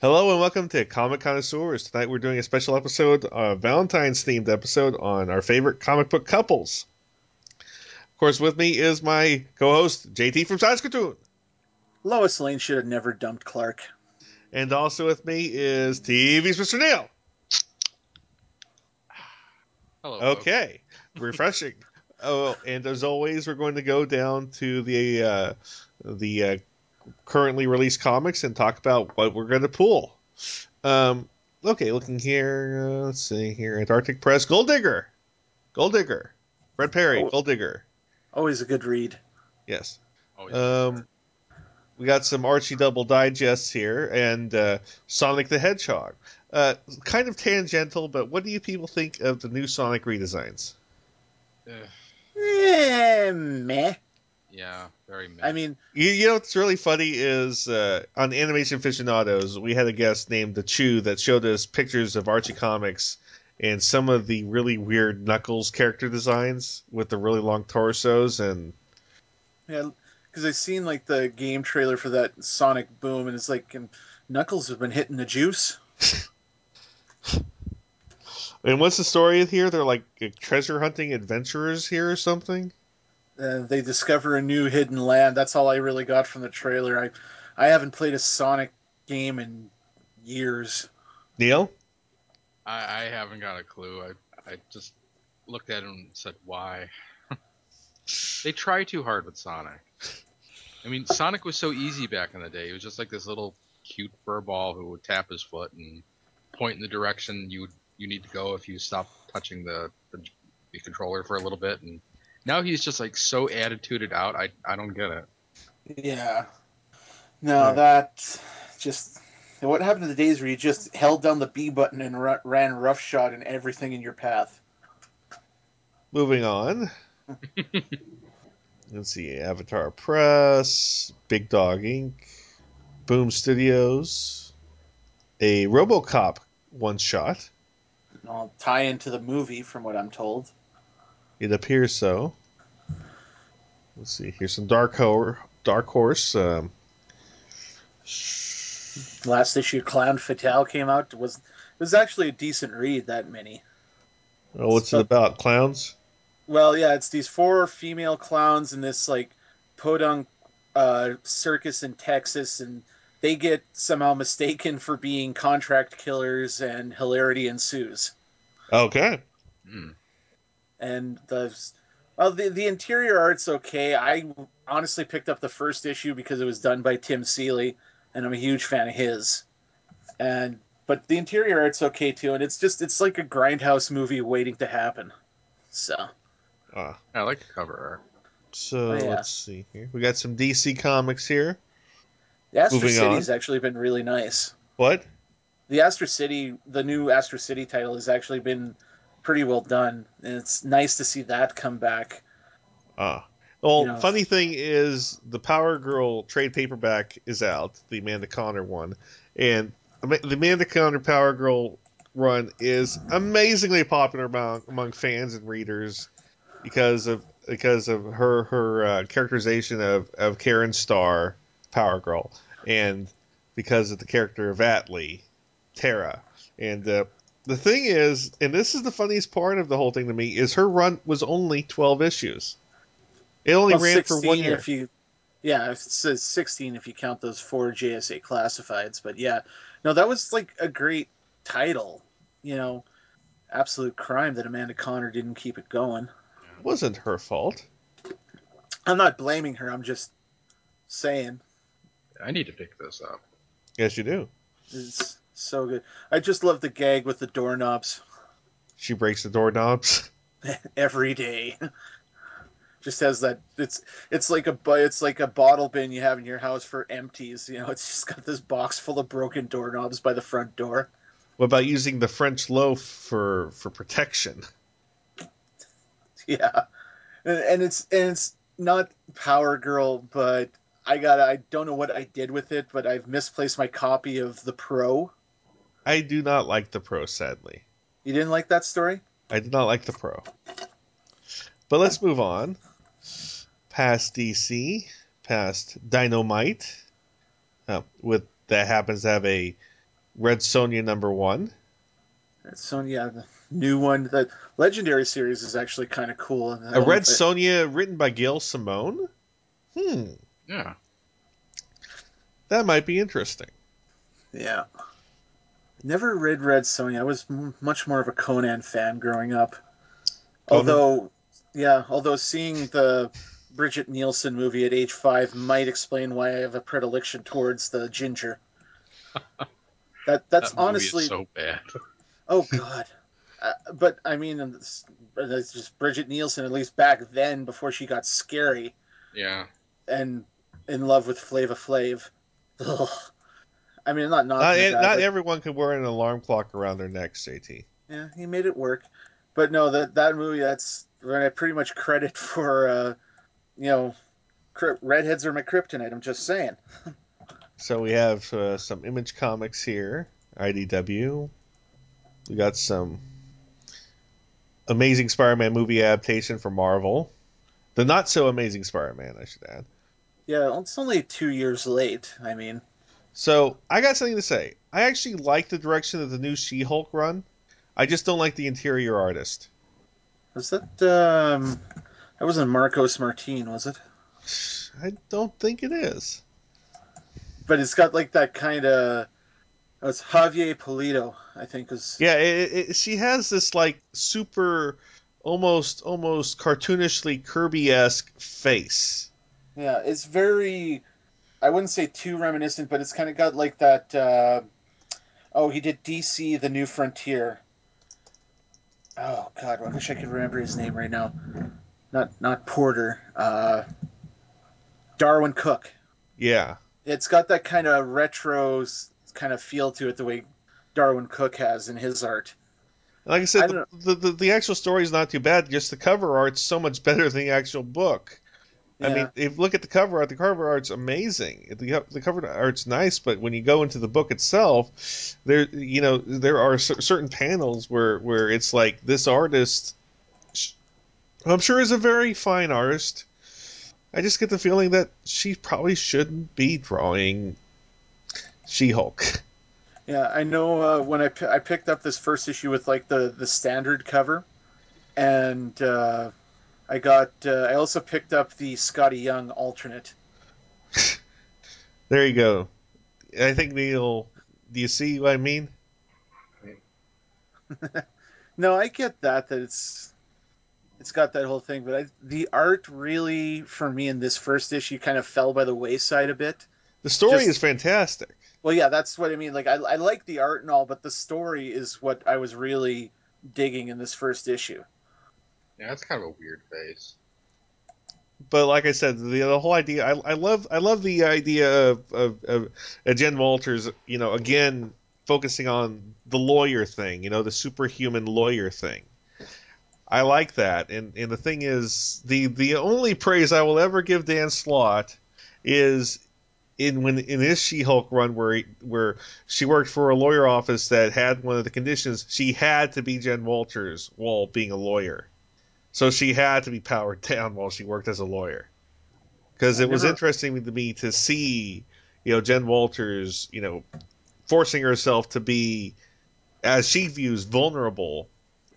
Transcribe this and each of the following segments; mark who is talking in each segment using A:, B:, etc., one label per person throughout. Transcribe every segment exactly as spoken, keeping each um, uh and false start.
A: Hello and welcome to Comic Connoisseurs. Tonight we're doing a special episode, a Valentine's themed episode on our favorite comic book couples. Of course, with me is my co-host J T from Saskatoon,
B: Lois Lane should have never dumped Clark.
A: and also with me is T V's Mister Neil.
C: Hello, folks.
A: Okay, refreshing. Oh, and as always, we're going to go down to the uh, the uh, currently released comics and talk about what we're going to pull. Um, okay, looking here. Uh, let's see here. Antarctic Press, Gold Digger. Gold Digger. Fred Perry,
B: Oh,
A: Gold Digger.
B: always a good read.
A: Yes.
C: Always a good
A: Um, we got some Archie Double digests here and uh, Sonic the Hedgehog. Uh, kind of tangential, but what do you people think of the new Sonic redesigns?
C: Ugh,
B: Eh, meh.
C: yeah, very
B: I
C: meh.
B: mean,
A: You, you know what's really funny is uh, on Animation Aficionados, we had a guest named the Chew that showed us pictures of Archie comics and some of the really weird Knuckles character designs with the really long torsos and
B: yeah, because I've seen like the game trailer for that Sonic Boom, and it's like and Knuckles have been hitting the juice.
A: and what's the story here? They're like treasure hunting adventurers here or something.
B: Uh, they discover a new hidden land. That's all I really got from the trailer. I, I haven't played a Sonic game in years.
A: Neil?
C: I, I haven't got a clue. I I just looked at it and said, why? They try too hard with Sonic. I mean, Sonic was so easy back in the day. He was just like this little cute fur ball who would tap his foot and point in the direction you you need to go if you stop touching the, the the controller for a little bit. And now he's just like so attituded out. I I don't get it.
B: Yeah.
A: All
B: No,
A: right.
B: that just what happened to the days where you just held down the B button and ru- ran roughshod in everything in your path.
A: Moving on. Let's see. Avatar Press, Big Dog Incorporated, Boom Studios, a RoboCop one shot.
B: I'll tie into the movie from what I'm told.
A: It appears so. Let's see. Here's some Dark, Ho- Dark Horse. Um,
B: Last issue, Clown Fatale came out. It was it was actually a decent read. That many.
A: oh,
B: It's
A: what's it
B: about,
A: about? Clowns?
B: well, yeah, it's these four female clowns in this like podunk uh, circus in Texas, and they get somehow mistaken for being contract killers, and hilarity ensues.
A: Okay.
C: Hmm.
B: And the well, the the interior art's okay. I honestly picked up the first issue because it was done by Tim Seeley, and I'm a huge fan of his. And but the interior art's okay too, and it's just it's like a grindhouse movie waiting to happen. So,
A: Ah.
C: I like the cover art.
B: oh
A: So
B: yeah,
A: let's see here. We got some D C comics here.
B: the Astro
A: Moving on.
B: City's actually been really nice.
A: What?
B: The Astro City, the new Astro City title, has actually been pretty well done, and it's nice to see that come back.
A: Ah.
B: You
A: Well,
B: know,
A: funny thing is, the Power Girl trade paperback is out, the Amanda Conner one, and the Amanda Conner Power Girl run is amazingly popular among, among fans and readers because of because of her her uh, characterization of of Karen Starr, Power Girl, and because of the character of Atlee, Tara. And uh, the thing is, and this is the funniest part of the whole thing to me, is her run was only twelve issues. It only
B: well,
A: ran for one
B: sixteen
A: year.
B: if you yeah, it says sixteen if you count those four J S A classifieds. But yeah, no, that was like a great title. You know, absolute crime that Amanda Connor didn't keep it going.
A: It wasn't her fault.
B: I'm not blaming her. I'm just saying
C: I need to pick this up.
A: Yes, you do.
B: it's so good. I just love the gag with the doorknobs
A: She breaks the doorknobs.
B: every day. Just has that it's it's like a it's like a bottle bin you have in your house for empties. You know, it's just got this box full of broken doorknobs by the front door.
A: What about using the French loaf for for protection?
B: Yeah, and, and it's and it's not Power Girl, but I got I don't know what I did with it, but I've misplaced my copy of the Pro.
A: I do not like the Pro, sadly.
B: You didn't like that story?
A: I did not like the Pro. But let's move on. Past D C, past Dynamite, uh, with that happens to have a Red Sonja number one.
B: So yeah, the new one, the Legendary series is actually kind of cool. I
A: A
B: don't know
A: Red
B: if it,
A: Sonja written by Gail Simone? Hmm,
C: Yeah.
A: that might be interesting.
B: yeah. Never read Red Sonja. I was m- much more of a Conan fan growing up.
A: Conan?
B: Although, yeah, although seeing the Bridget Nielsen movie at age five might explain why I have a predilection towards the ginger. That that's
C: That movie is
B: honestly,
C: so bad.
B: oh god. Uh, but I mean, it's, it's just Bridget Nielsen, at least back then, before she got scary
C: Yeah.
B: and in love with Flava Flav. Ugh. I mean, I'm not
A: Not,
B: knocking the guy,
A: not
B: but
A: everyone can wear an alarm clock around their necks, J T.
B: yeah, he made it work. But no, that that movie, that's what I pretty much credit for. Uh, you know, redheads are my kryptonite. I'm just saying.
A: So we have uh, some Image Comics here, I D W. We got some Amazing Spider-Man movie adaptation from Marvel. The not so Amazing Spider-Man, I should add.
B: Yeah, it's only two years late. I mean,
A: So I got something to say. I actually like the direction of the new She-Hulk run. I just don't like the interior artist.
B: was that um, that wasn't Marcos Martin, was it?
A: I don't think it is.
B: But it's got like that kind of. Oh, it's Javier Polito, I think was.
A: Yeah, it, it, she has this like super, almost almost cartoonishly Kirby-esque face.
B: Yeah, it's very. I wouldn't say too reminiscent, but it's kind of got like that. Uh, oh, he did D C: The New Frontier. Oh God, I wish I could remember his name right now. Not not Porter. Uh, Darwin Cook.
A: Yeah.
B: It's got that kind of retro kind of feel to it, the way Darwin Cook has in his art.
A: Like I said,
B: I
A: the,
B: don't know.
A: the the the actual story is not too bad. Just the cover art's so much better than the actual book. I mean,
B: Yeah,
A: if you look at the cover art, the cover art's amazing. The the cover art's nice, but when you go into the book itself, there you know there are cer- certain panels where where it's like this artist, I'm sure, is a very fine artist. I just get the feeling that she probably shouldn't be drawing She-Hulk.
B: yeah. I know uh, when I, I picked up this first issue with like the the standard cover, and uh, I got uh, I also picked up the Scotty Young alternate.
A: There you go. I think Neil. Do you see what I mean?
B: No, I get that that it's it's got that whole thing, but I, the art really for me in this first issue kind of fell by the wayside a bit.
A: The story is
B: Just
A: fantastic.
B: well, yeah, that's what I mean. Like I, I like the art and all, but the story is what I was really digging in this first issue.
C: Yeah, that's kind of a weird face.
A: But like I said, the, the whole idea, I, I love, I love the idea of, of, of uh, Jen Walters, you know, again focusing on the lawyer thing, you know, the superhuman lawyer thing. I like that, and and the thing is, the the only praise I will ever give Dan Slott is in when in his She-Hulk run where he, where she worked for a lawyer office that had one of the conditions she had to be Jen Walters while being a lawyer, so she had to be powered down while she worked as a lawyer. Because
B: I
A: it was
B: never,
A: interesting to me to see, you know, Jen Walters, you know, forcing herself to be, as she views, vulnerable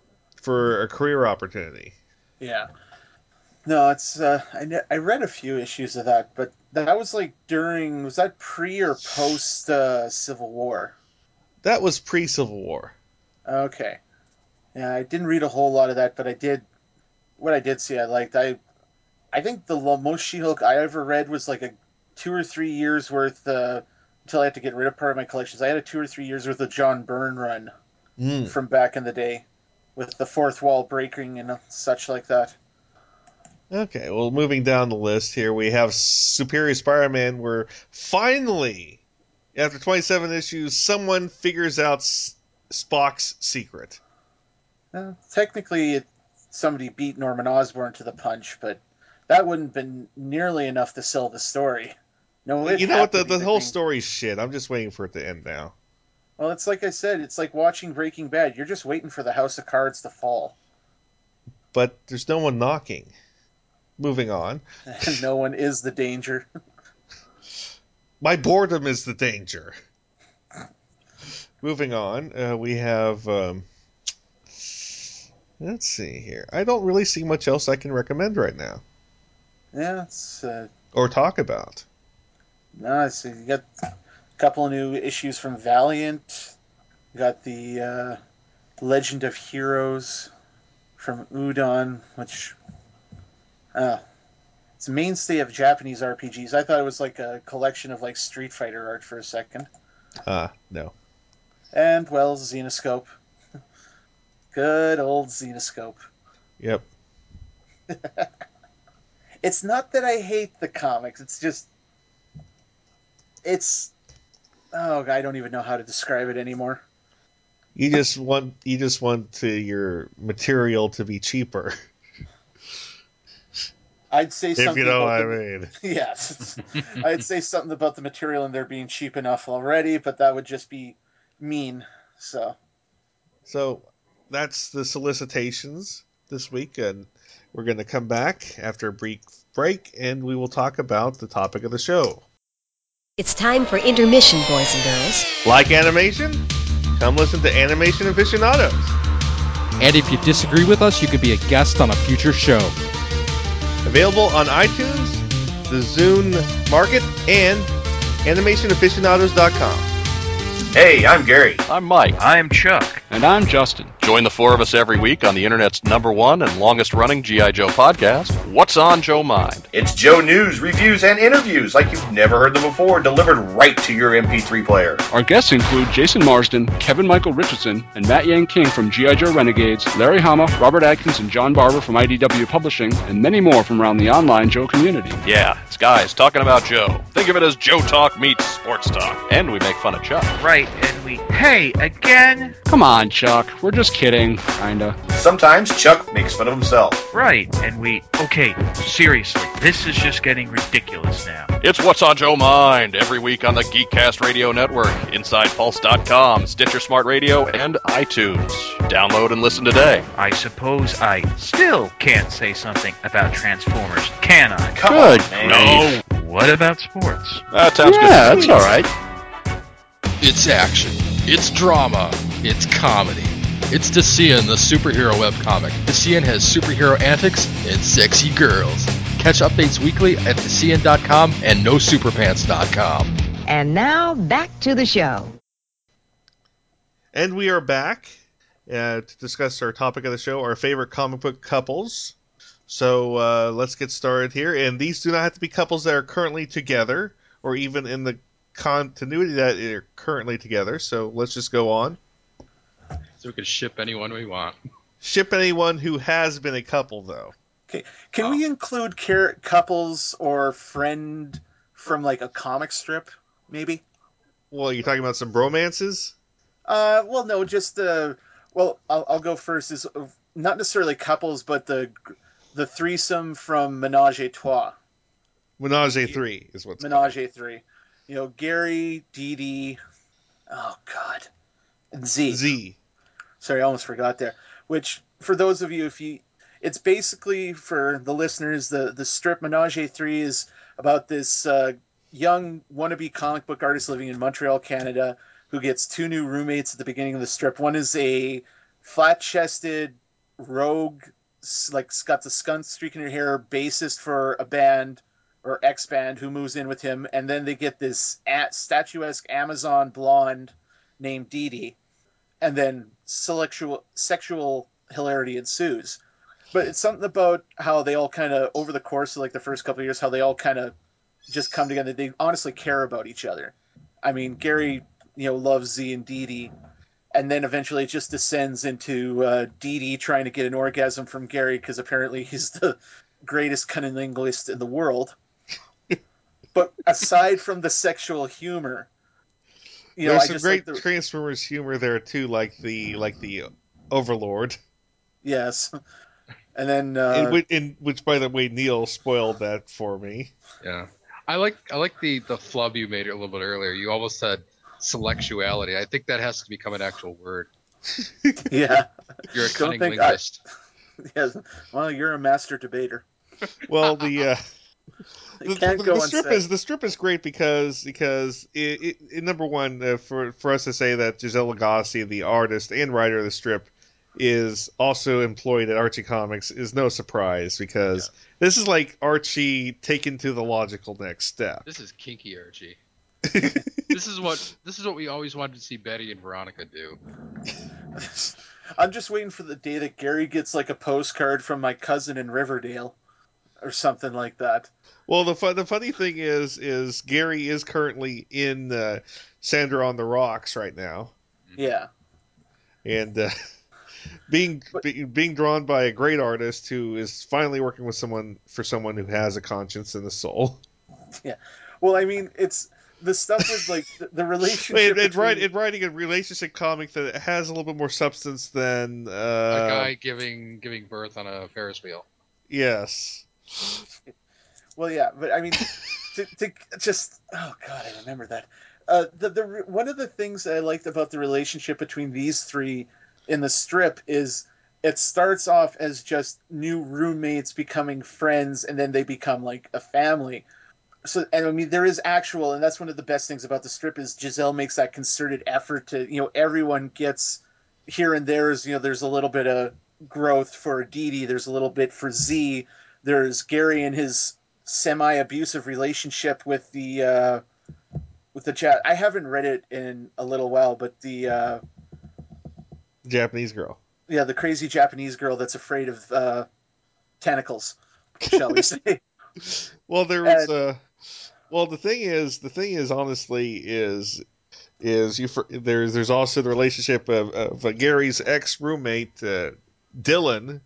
A: for a career opportunity.
B: yeah, no, it's uh, I ne- I read a few issues of that, but that was like during was that pre or post uh, Civil War?
A: That was pre-Civil War.
B: Okay, yeah, I didn't read a whole lot of that, but I did what I did see. I liked. I I think the lo- most She-Hulk I ever read was like a two or three years worth. Uh, until I had to get rid of part of my collections, I had a two or three years worth of John Byrne run
A: Mm.
B: from back in the day, with the fourth wall breaking and such like that.
A: Okay, well, moving down the list here, we have Superior Spider-Man, where finally, after twenty-seven issues, someone figures out S- Spock's secret.
B: Uh, technically, it, somebody beat Norman Osborn to the punch, but that wouldn't have been nearly enough to sell the story. No, it
A: You know what?
B: had to
A: The,
B: be
A: the
B: the
A: whole
B: Green.
A: story's shit. I'm just waiting for it to end now.
B: Well, it's like I said, it's like watching Breaking Bad. You're just waiting for the House of Cards to fall,
A: But there's no one knocking. Moving on.
B: and no one is the danger.
A: My boredom is the danger. moving on, uh, we have. Um, let's see here. I don't really see much else I can recommend right now
B: Yeah, it's uh,
A: or talk about.
B: no. So you got a couple of new issues from Valiant. You got the uh, Legend of Heroes from Udon, which uh, it's a mainstay of Japanese R P Gs. I thought it was like a collection of like Street Fighter art for a second.
A: Ah, uh, no.
B: And well, Xenoscope. Good old Xenoscope.
A: Yep.
B: It's not that I hate the comics. It's just it's oh, I don't even know how to describe it anymore.
A: You just want you just want to, your material to be cheaper.
B: I'd say
A: If you
B: something
A: know what
B: about
A: I
B: the
A: mean.
B: yes, I'd say something about the material and there being cheap enough already, but that would just be mean. So,
A: So that's the solicitations this week, and we're going to come back after a brief break, and we will talk about the topic of the show.
D: It's time for intermission, boys and girls.
A: Like animation? Come listen to Animation Aficionados.
E: And if you disagree with us, you could be a guest on a future show.
A: Available on iTunes, the Zune Market, and animation aficionados dot com.
F: Hey, I'm Gary.
G: I'm Mike.
H: I'm Chuck.
E: And I'm Justin.
G: Join the four of us every week on the internet's number one and longest running G I. Joe podcast, What's on Joe Mind?
F: It's Joe news, reviews, and interviews like you've never heard them before, delivered right to your M P three player.
E: Our guests include Jason Marsden, Kevin Michael Richardson, and Matt Yang King from G I. Joe Renegades, Larry Hama, Robert Adkins, and John Barber from I D W Publishing, and many more from around the online Joe community.
G: Yeah, it's guys talking about Joe. Think of it as Joe Talk meets Sports Talk. And we make fun of Chuck.
H: Right, and we... Hey, again?
E: Come on, Chuck. We're just kidding. Kinda.
F: Sometimes Chuck makes fun of himself.
H: Right, and we... Okay, seriously, this is just getting ridiculous now.
G: It's What's on Joe Mind every week on the Geekcast Radio Network, Inside Pulse dot com, Stitcher Smart Radio, and iTunes. Download and listen today.
H: I suppose I still can't say something about Transformers, can I?
F: Come
E: Good
F: on, man.
G: No.
H: What about sports?
G: That sounds
E: yeah,
G: good.
E: that's all right.
C: It's action. It's drama. It's comedy. It's Decian, the superhero webcomic. Decian has superhero antics and sexy girls. Catch updates weekly at Decian dot com and no superpants dot com.
D: And now, back to the show.
A: And we are back uh, to discuss our topic of the show, our favorite comic book couples. So uh, let's get started here. And these do not have to be couples that are currently together, or even in the continuity that are currently together. So let's just go on.
C: So we can ship anyone we want.
A: Ship anyone who has been a couple, though.
B: okay, can we include car- couples or friend from like a comic strip, maybe?
A: Well, you're talking about some bromances?
B: Uh, well, no, just uh, well, I'll, I'll go first. Is uh, not necessarily couples, but the the threesome from Menage a Trois.
A: Menage a Three is what's
B: Menage a Three. You know, Gary, Dee Dee, oh God, and Z.
A: Z.
B: Sorry, I almost forgot there. Which, for those of you, if you, it's basically for the listeners, the the strip Menage a Three is about this uh, young wannabe comic book artist living in Montreal, Canada, who gets two new roommates at the beginning of the strip. One is a flat-chested rogue, like got the skunk streak in her hair, bassist for a band or X band who moves in with him, and then they get this at, statuesque Amazon blonde named Dee Dee, and then sexual sexual hilarity ensues. But it's something about how they all kind of, over the course of like the first couple of years, how they all kind of just come together. They honestly care about each other. I mean, Gary, you know, loves Z and Dee Dee, and then eventually it just descends into uh, Dee Dee trying to get an orgasm from Gary because apparently he's the greatest cunnilinguist in the world. But aside from the sexual humor, you know,
A: There's
B: I
A: some
B: just
A: great
B: like the,
A: Transformers humor there too, like the like the Overlord,
B: yes, and then
A: in,
B: uh,
A: which, in which, by the way, Neil spoiled that for me.
C: Yeah. I like I like the, the flub you made a little bit earlier. You almost said selectuality. I think that has to become an actual word.
B: yeah,
C: You're a
B: don't
C: cunning
B: think I,
C: linguist.
B: yes. Well, you're a master debater.
A: Well, the uh,
B: It
A: the,
B: can't
A: the,
B: go
A: the strip
B: unsaid.
A: is the strip is great because because it, it, it number one uh, for for us to say that Giselle Lagasse, the artist and writer of the strip, is also employed at Archie Comics is no surprise because
C: Yeah.
A: this is like Archie taken to the logical next step.
C: This is kinky Archie. This is what this is what we always wanted to see Betty and Veronica do.
B: I'm just waiting for the day that Gary gets like a postcard from my cousin in Riverdale, or something like that.
A: Well, the fun, the funny thing is is Gary is currently in uh, Sandra on the Rocks right now,
B: Yeah,
A: and uh, being
B: But-
A: be, being drawn by a great artist who is finally working with someone for someone who has a conscience and a soul.
B: yeah. Well, I mean, it's the stuff with like the, the relationship
A: And, and,
B: between.
A: write, and writing a relationship comic that has a little bit more substance than uh,
C: A guy giving giving birth on a Ferris wheel.
A: Yes.
B: Well, yeah, but I mean, to, to just oh god, I remember that. Uh, the the one of the things that I liked about the relationship between these three in the strip is it starts off as just new roommates becoming friends, and then they become like a family. So, and I mean, there is actual, and that's one of the best things about the strip is Giselle makes that concerted effort to, you know, everyone gets here and there's, you know, there's a little bit of growth for Dee. There's a little bit for Z. There's Gary and his semi-abusive relationship with the uh, with the chat. I haven't read it in a little while, but the uh,
A: Japanese girl.
B: yeah, the crazy Japanese girl that's afraid of uh, tentacles, shall we say?
A: Well, there was
B: And
A: uh, well, the thing is, the thing is, honestly, is is you for, there's there's also the relationship of, of uh, Gary's ex roommate uh, Dylan,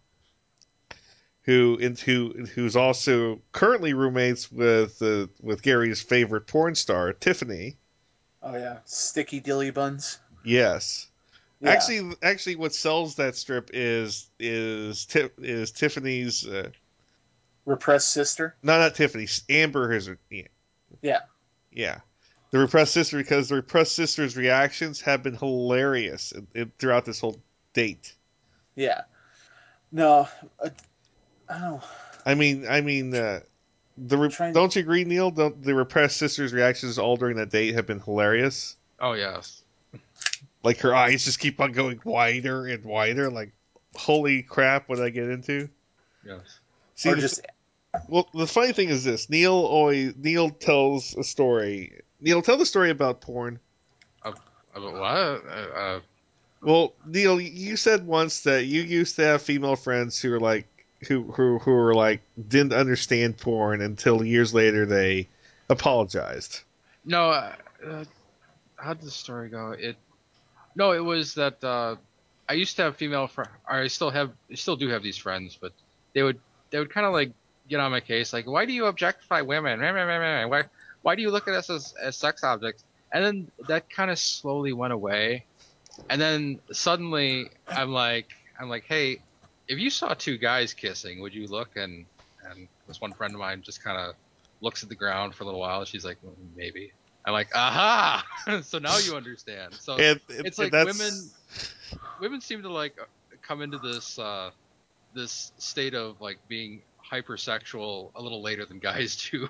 A: who who who's also currently roommates with uh, with Gary's favorite porn star Tiffany.
B: oh yeah, sticky dilly buns.
A: Yes.
B: Yeah,
A: Actually, actually, what sells that strip is is is Tiffany's. Uh,
B: repressed sister.
A: no, not Tiffany's. Amber is. Yeah,
B: Yeah.
A: yeah. The repressed sister, because the repressed sister's reactions have been hilarious in, in, throughout this whole date.
B: Yeah. No. Uh, oh.
A: I mean, I mean, uh, the re-
B: Trying.
A: don't you agree, Neil? Don't the repressed sister's reactions all during that date have been hilarious?
C: Oh yes.
A: Like her eyes just keep on going wider and wider. Like, holy crap! What did I get into?
C: Yes.
A: See,
B: Or
A: the,
B: just.
A: well, the funny thing is this: Neil always Neil tells a story. Neil, tell the story about porn.
C: Uh, about what? Uh, uh,
A: Well, Neil, you said once that you used to have female friends who were like who who who were like didn't understand porn until years later they apologized.
C: no. Uh, uh, how did the story go? It. No, it was that uh, I used to have female friends. I still have, I still do have these friends, but they would, they would kind of like get on my case, like, why do you objectify women? Why, why do you look at us as, as sex objects? And then that kind of slowly went away. And then suddenly I'm like, I'm like, hey, if you saw two guys kissing, would you look? And and this one friend of mine just kind of looks at the ground for a little while. She's like, well, maybe. I'm like, aha! So now you understand. So
A: And,
C: it's
A: and
C: like
A: that's
C: women women seem to like come into this uh this state of like being hypersexual a little later than guys do.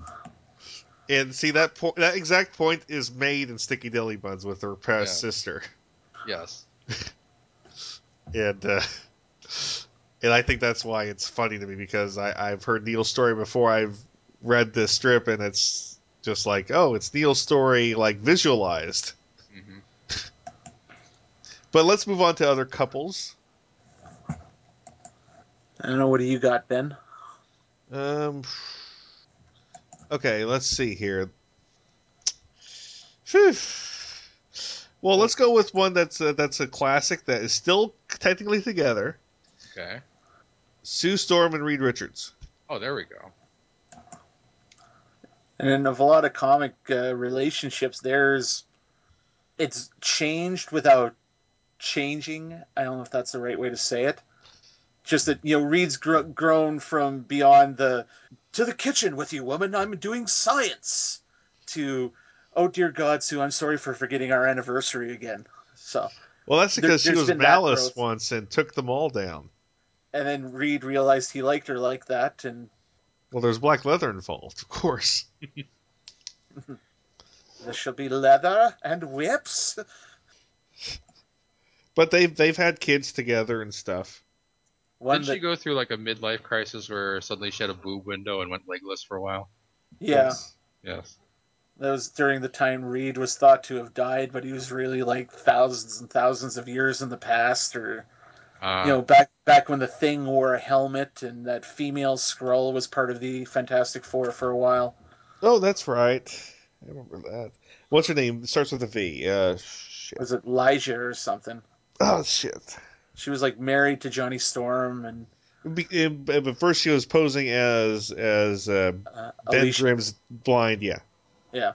A: and see that point that exact point is made in Sticky Dilly Buns with her repressed
C: Yeah.
A: sister.
C: Yes.
A: And uh, and I think that's why it's funny to me because I, I've heard Neil's story before. I've read this strip and it's just like, oh, it's Neil's story like visualized.
C: Hmm.
A: But let's move on to other couples.
B: I don't know. What do you got, Ben?
A: Um. Okay, let's see here. Phew. Well, let's go with one that's a, that's a classic that is still technically together.
C: Okay.
A: Sue Storm and Reed Richards.
C: Oh, there we go.
B: And of a lot of comic uh, relationships, there's it's changed without changing. I don't know if that's the right way to say it. Just that you know, Reed's gr- grown from beyond the to the kitchen with you, woman. I'm doing science. To oh dear God, Sue, I'm sorry for forgetting our anniversary again. So
A: Well, that's
B: there,
A: because she
B: there's
A: was
B: been that
A: Malice
B: growth.
A: once and took them all down.
B: And then Reed realized he liked her like that, and
A: Well, there's black leather involved, of course.
B: There shall be leather and whips.
A: But they've they've had kids together and stuff.
B: One
C: Didn't
B: that,
C: she go through like a midlife crisis where suddenly she had a boob window and went legless for a while?
B: yeah,
A: Yes.
C: Yes.
B: that was during the time Reed was thought to have died, but he was really like thousands and thousands of years in the past, or you
C: Uh,
B: know, back back when the Thing wore a helmet and that female Skrull was part of the Fantastic Four for a while.
A: Oh, that's right. I remember that. What's her name? It starts with a V. Uh, shit.
B: Was it Elijah or something?
A: Oh shit.
B: She was like married to Johnny Storm and
A: Be- it- But first, she was posing as as uh,
B: uh,
A: Ben
B: Alicia.
A: Grimm's blind. Yeah.
B: Yeah.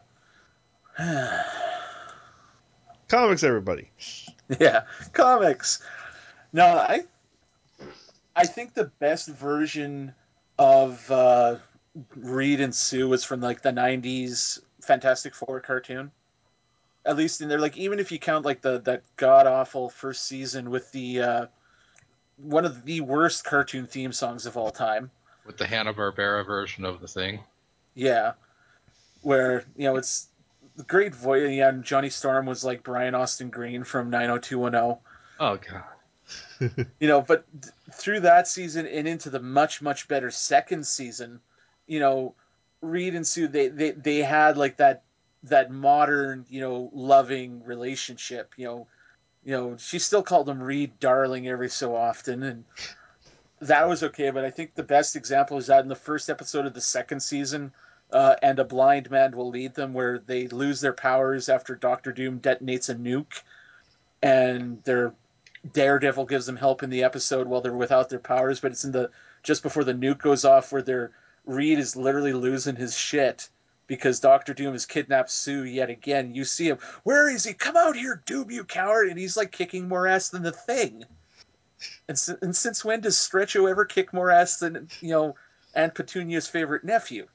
A: Comics, everybody.
B: Yeah, comics. No, I I think the best version of uh, Reed and Sue was from like the nineties Fantastic Four cartoon. At least in there, like even if you count like the that god awful first season with the uh, one of the worst cartoon theme songs of all time.
C: with the Hanna-Barbera version of the Thing.
B: Yeah, where you know it's the great voice. Yeah, and Johnny Storm was like Brian Austin Green from nine oh two one oh.
C: Oh god.
B: You know, but th- through that season and into the much much better second season, you know, Reed and Sue they they they had like that that modern, you know, loving relationship. You know, you know, she still called him Reed darling every so often, and that was okay. But I think the best example is that in the first episode of the second season. Uh, and a blind man will lead them, where they lose their powers after Doctor Doom detonates a nuke, and they're Daredevil gives them help in the episode while they're without their powers, but it's in the just before the nuke goes off where their Reed is literally losing his shit because Doctor Doom has kidnapped Sue yet again. You see him, where is he? Come out here, Doom, you coward! And he's like kicking more ass than the Thing. And, si- and since when does Stretcho ever kick more ass than you know Aunt Petunia's favorite nephew?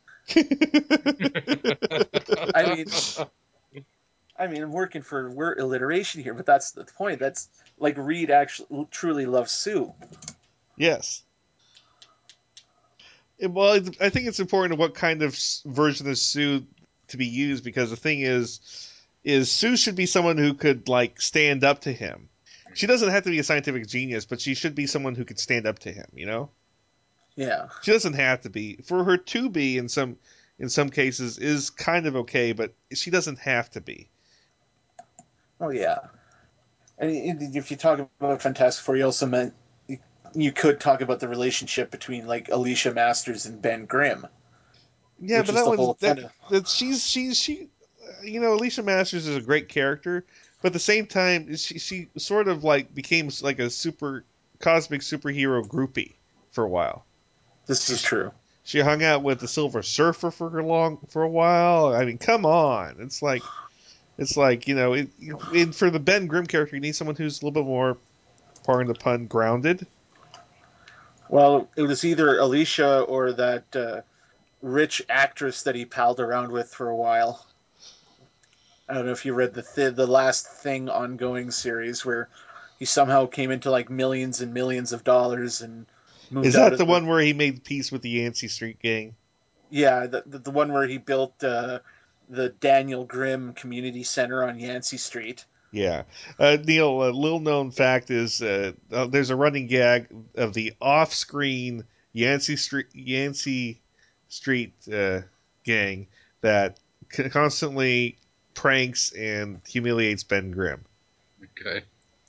B: I mean, I mean, I'm working for word alliteration here, but that's the point. That's like Reed actually truly loves Sue.
A: Yes. It- well, it- I think it's important what kind of s- version of Sue to be used because the thing is, is Sue should be someone who could like stand up to him. She doesn't have to be a scientific genius, but she should be someone who could stand up to him. You know,
B: Yeah.
A: she doesn't have to be. For her to be in some in some cases is kind of okay, but she doesn't have to be.
B: Oh yeah. And if you talk about Fantastic Four, you also meant you could talk about the relationship between like Alicia Masters and Ben Grimm,
A: Yeah,
B: which
A: but
B: is
A: that
B: the
A: one's
B: whole
A: that
B: kind of
A: that she's she's she, you know, Alicia Masters is a great character, but at the same time, she she sort of like became like a super cosmic superhero groupie for a while.
B: this
A: She
B: is true.
A: she hung out with the Silver Surfer for a long for a while. I mean, come on, it's like it's like you know, it, it, for the Ben Grimm character, you need someone who's a little bit more, pardon the pun, grounded.
B: Well, it was either Alicia or that uh, rich actress that he palled around with for a while. I don't know if you read the th- the last Thing ongoing series where he somehow came into like millions and millions of dollars and moved
A: Is
B: out
A: that
B: of
A: the
B: the
A: one where he made peace with the Yancey Street Gang?
B: yeah the the, the one where he built uh, the Daniel Grimm Community Center on Yancey Street.
A: Yeah. Uh, Neil, a little known fact is uh, uh, there's a running gag of the off screen Yancey Street, Yancey Street uh, gang that c- constantly pranks and humiliates Ben Grimm.
C: Okay.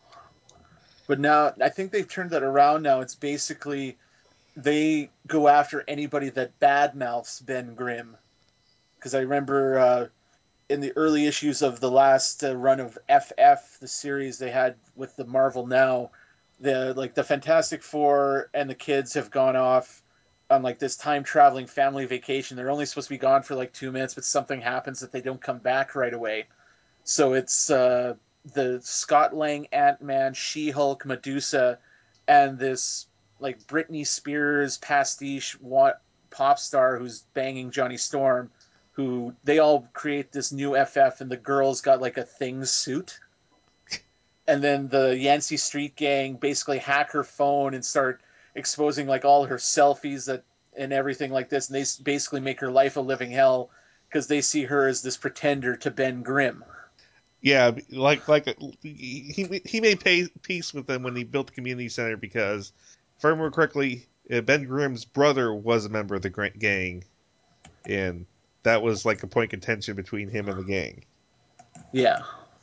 B: But now I think they've turned that around. Now it's basically they go after anybody that badmouths Ben Grimm. Because I remember uh, in the early issues of the last uh, run of F F, the series they had with the Marvel Now, the like the Fantastic Four and the kids have gone off on like this time traveling family vacation. They're only supposed to be gone for like two minutes, but something happens that they don't come back right away. So it's uh, the Scott Lang Ant Man, She Hulk, Medusa, and this like Britney Spears pastiche pop star who's banging Johnny Storm, who they all create this new F F, and the girl's got like a Thing suit. And then the Yancey Street gang basically hack her phone and start exposing like all her selfies that and everything like this, and they basically make her life a living hell because they see her as this pretender to Ben Grimm.
A: Yeah, like like he he made pay, peace with them when he built the community center because, if I remember correctly, Ben Grimm's brother was a member of the gang, and that was like a point of contention between him and the gang.
B: Yeah.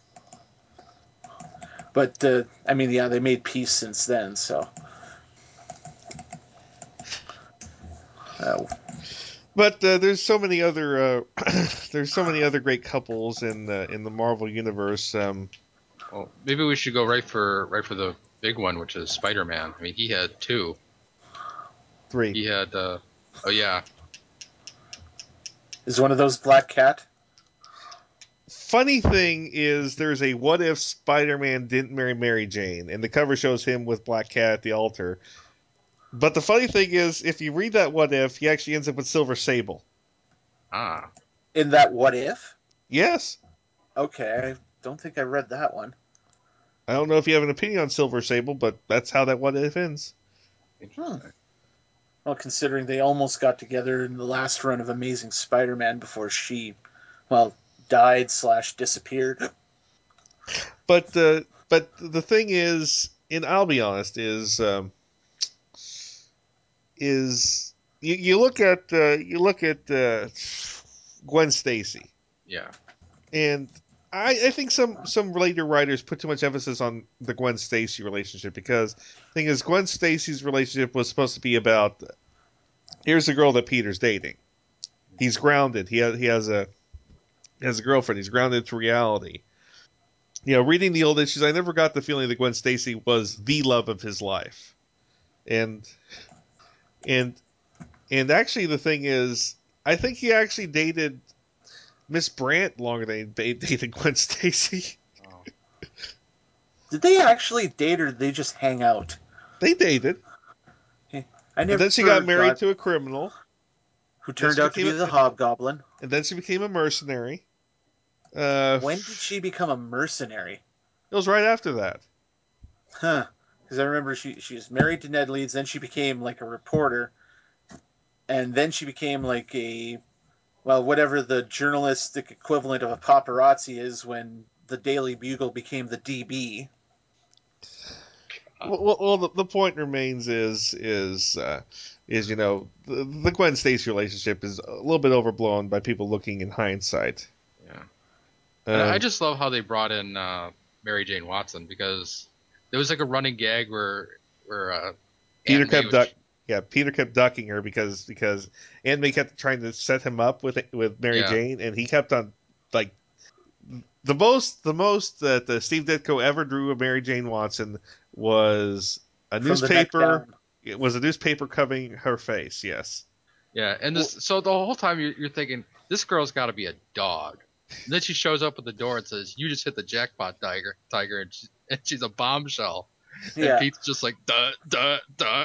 B: But, uh, I mean, yeah, they made peace since then, so. Uh,
A: but uh, there's so many other uh, there's so many other great couples in the in the Marvel universe. Um,
C: well, maybe we should go right for right for the big one, which is Spider-Man. I mean, he had two.
A: Three.
C: He had. Uh, oh yeah.
B: Is one of those Black Cat?
A: Funny thing is, there's a what if Spider-Man didn't marry Mary Jane, and the cover shows him with Black Cat at the altar. But the funny thing is, if you read that what if, he actually ends up with Silver Sable.
C: Ah.
B: In that what if?
A: Yes.
B: Okay, I don't think I read that one.
A: I don't know if you have an opinion on Silver Sable, but that's how that what if ends.
B: Hmm. Well, considering they almost got together in the last run of Amazing Spider-Man before she, well, died slash disappeared.
A: But uh, but the thing is, and I'll be honest, is um, is you, you look at uh, you look at uh, Gwen Stacy.
C: Yeah.
A: And I, I think some some later writers put too much emphasis on the Gwen Stacy relationship because the thing is, Gwen Stacy's relationship was supposed to be about here's a girl that Peter's dating. He's grounded. He has he has a he has a girlfriend. He's grounded to reality. You know, reading the old issues, I never got the feeling that Gwen Stacy was the love of his life. And and and actually, the thing is, I think he actually dated Miss Brandt longer than he dated Gwen Stacy.
C: Oh.
B: Did they actually date or did they just hang out?
A: They dated.
B: I never
A: And then she got married to a criminal.
B: who
A: Then
B: turned
A: she
B: out to
A: became
B: be
A: a,
B: the Hobgoblin.
A: and then she became a mercenary. Uh,
B: When did she become a mercenary?
A: It was right after that.
B: Huh. Because I remember she, she was married to Ned Leeds, then she became like a reporter, and then she became like a, well, whatever the journalistic equivalent of a paparazzi is when the Daily Bugle became the D B.
A: Well, well the, the point remains is is uh, is you know the, the Gwen Stacy relationship is a little bit overblown by people looking in hindsight.
C: Yeah.
A: Um,
C: And I just love how they brought in uh, Mary Jane Watson because there was like a running gag where where uh,
A: Peter
C: Aunt May
A: kept
C: was,
A: duck. Yeah, Peter kept ducking her because because Aunt May kept trying to set him up with with Mary
C: yeah.
A: Jane, and he kept on like the most the most that uh, Steve Ditko ever drew of Mary Jane Watson was a
B: From the neck
A: newspaper.
B: down.
A: It was a newspaper covering her face. Yes.
C: Yeah, and this, so the whole time you're, you're thinking this girl's got to be a dog. And then she shows up at the door and says, "You just hit the jackpot, tiger, tiger," and, she, and she's a bombshell. And
B: Yeah.
C: Pete's just like, "Duh, duh, duh."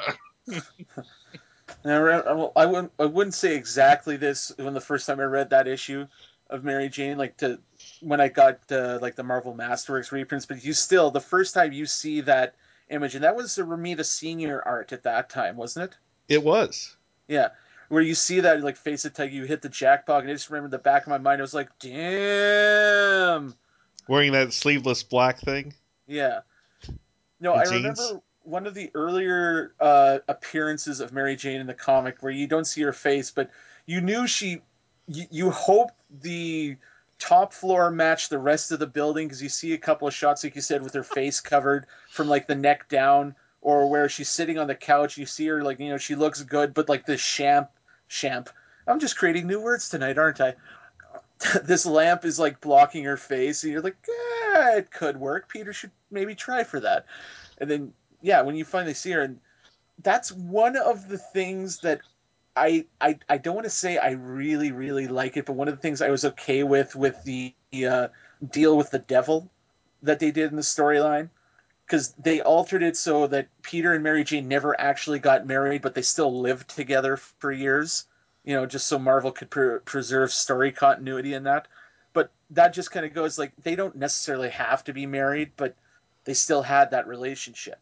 B: Now, I wouldn't, I wouldn't say exactly this when the first time I read that issue of Mary Jane, like to when I got uh, like the Marvel Masterworks reprints, but you still the first time you see that image, and that was the Romita Senior art at that time, wasn't it?
A: It was.
B: Yeah, where you see that like face it, like you hit the jackpot, and I just remember in the back of my mind, I was like, damn,
A: Wearing that sleeveless black thing.
B: yeah. No,
A: And
B: I
A: jeans.
B: remember one of the earlier uh, appearances of Mary Jane in the comic where you don't see her face, but you knew she. You, you hope the top floor matched the rest of the building because you see a couple of shots, like you said, with her face covered from like the neck down, or where she's sitting on the couch. You see her like you know she looks good, but like the champ, champ. I'm just creating new words tonight, aren't I? This lamp is like blocking her face, and you're like, eh, it could work. Peter should maybe try for that. And then, yeah, when you finally see her, and that's one of the things that I I, I don't want to say I really really like it, but one of the things I was okay with with the uh, deal with the devil that they did in the storyline because they altered it so that Peter and Mary Jane never actually got married, but they still lived together for years. You know, just so Marvel could pre- preserve story continuity in that. But that just kind of goes like they don't necessarily have to be married, but they still had that relationship.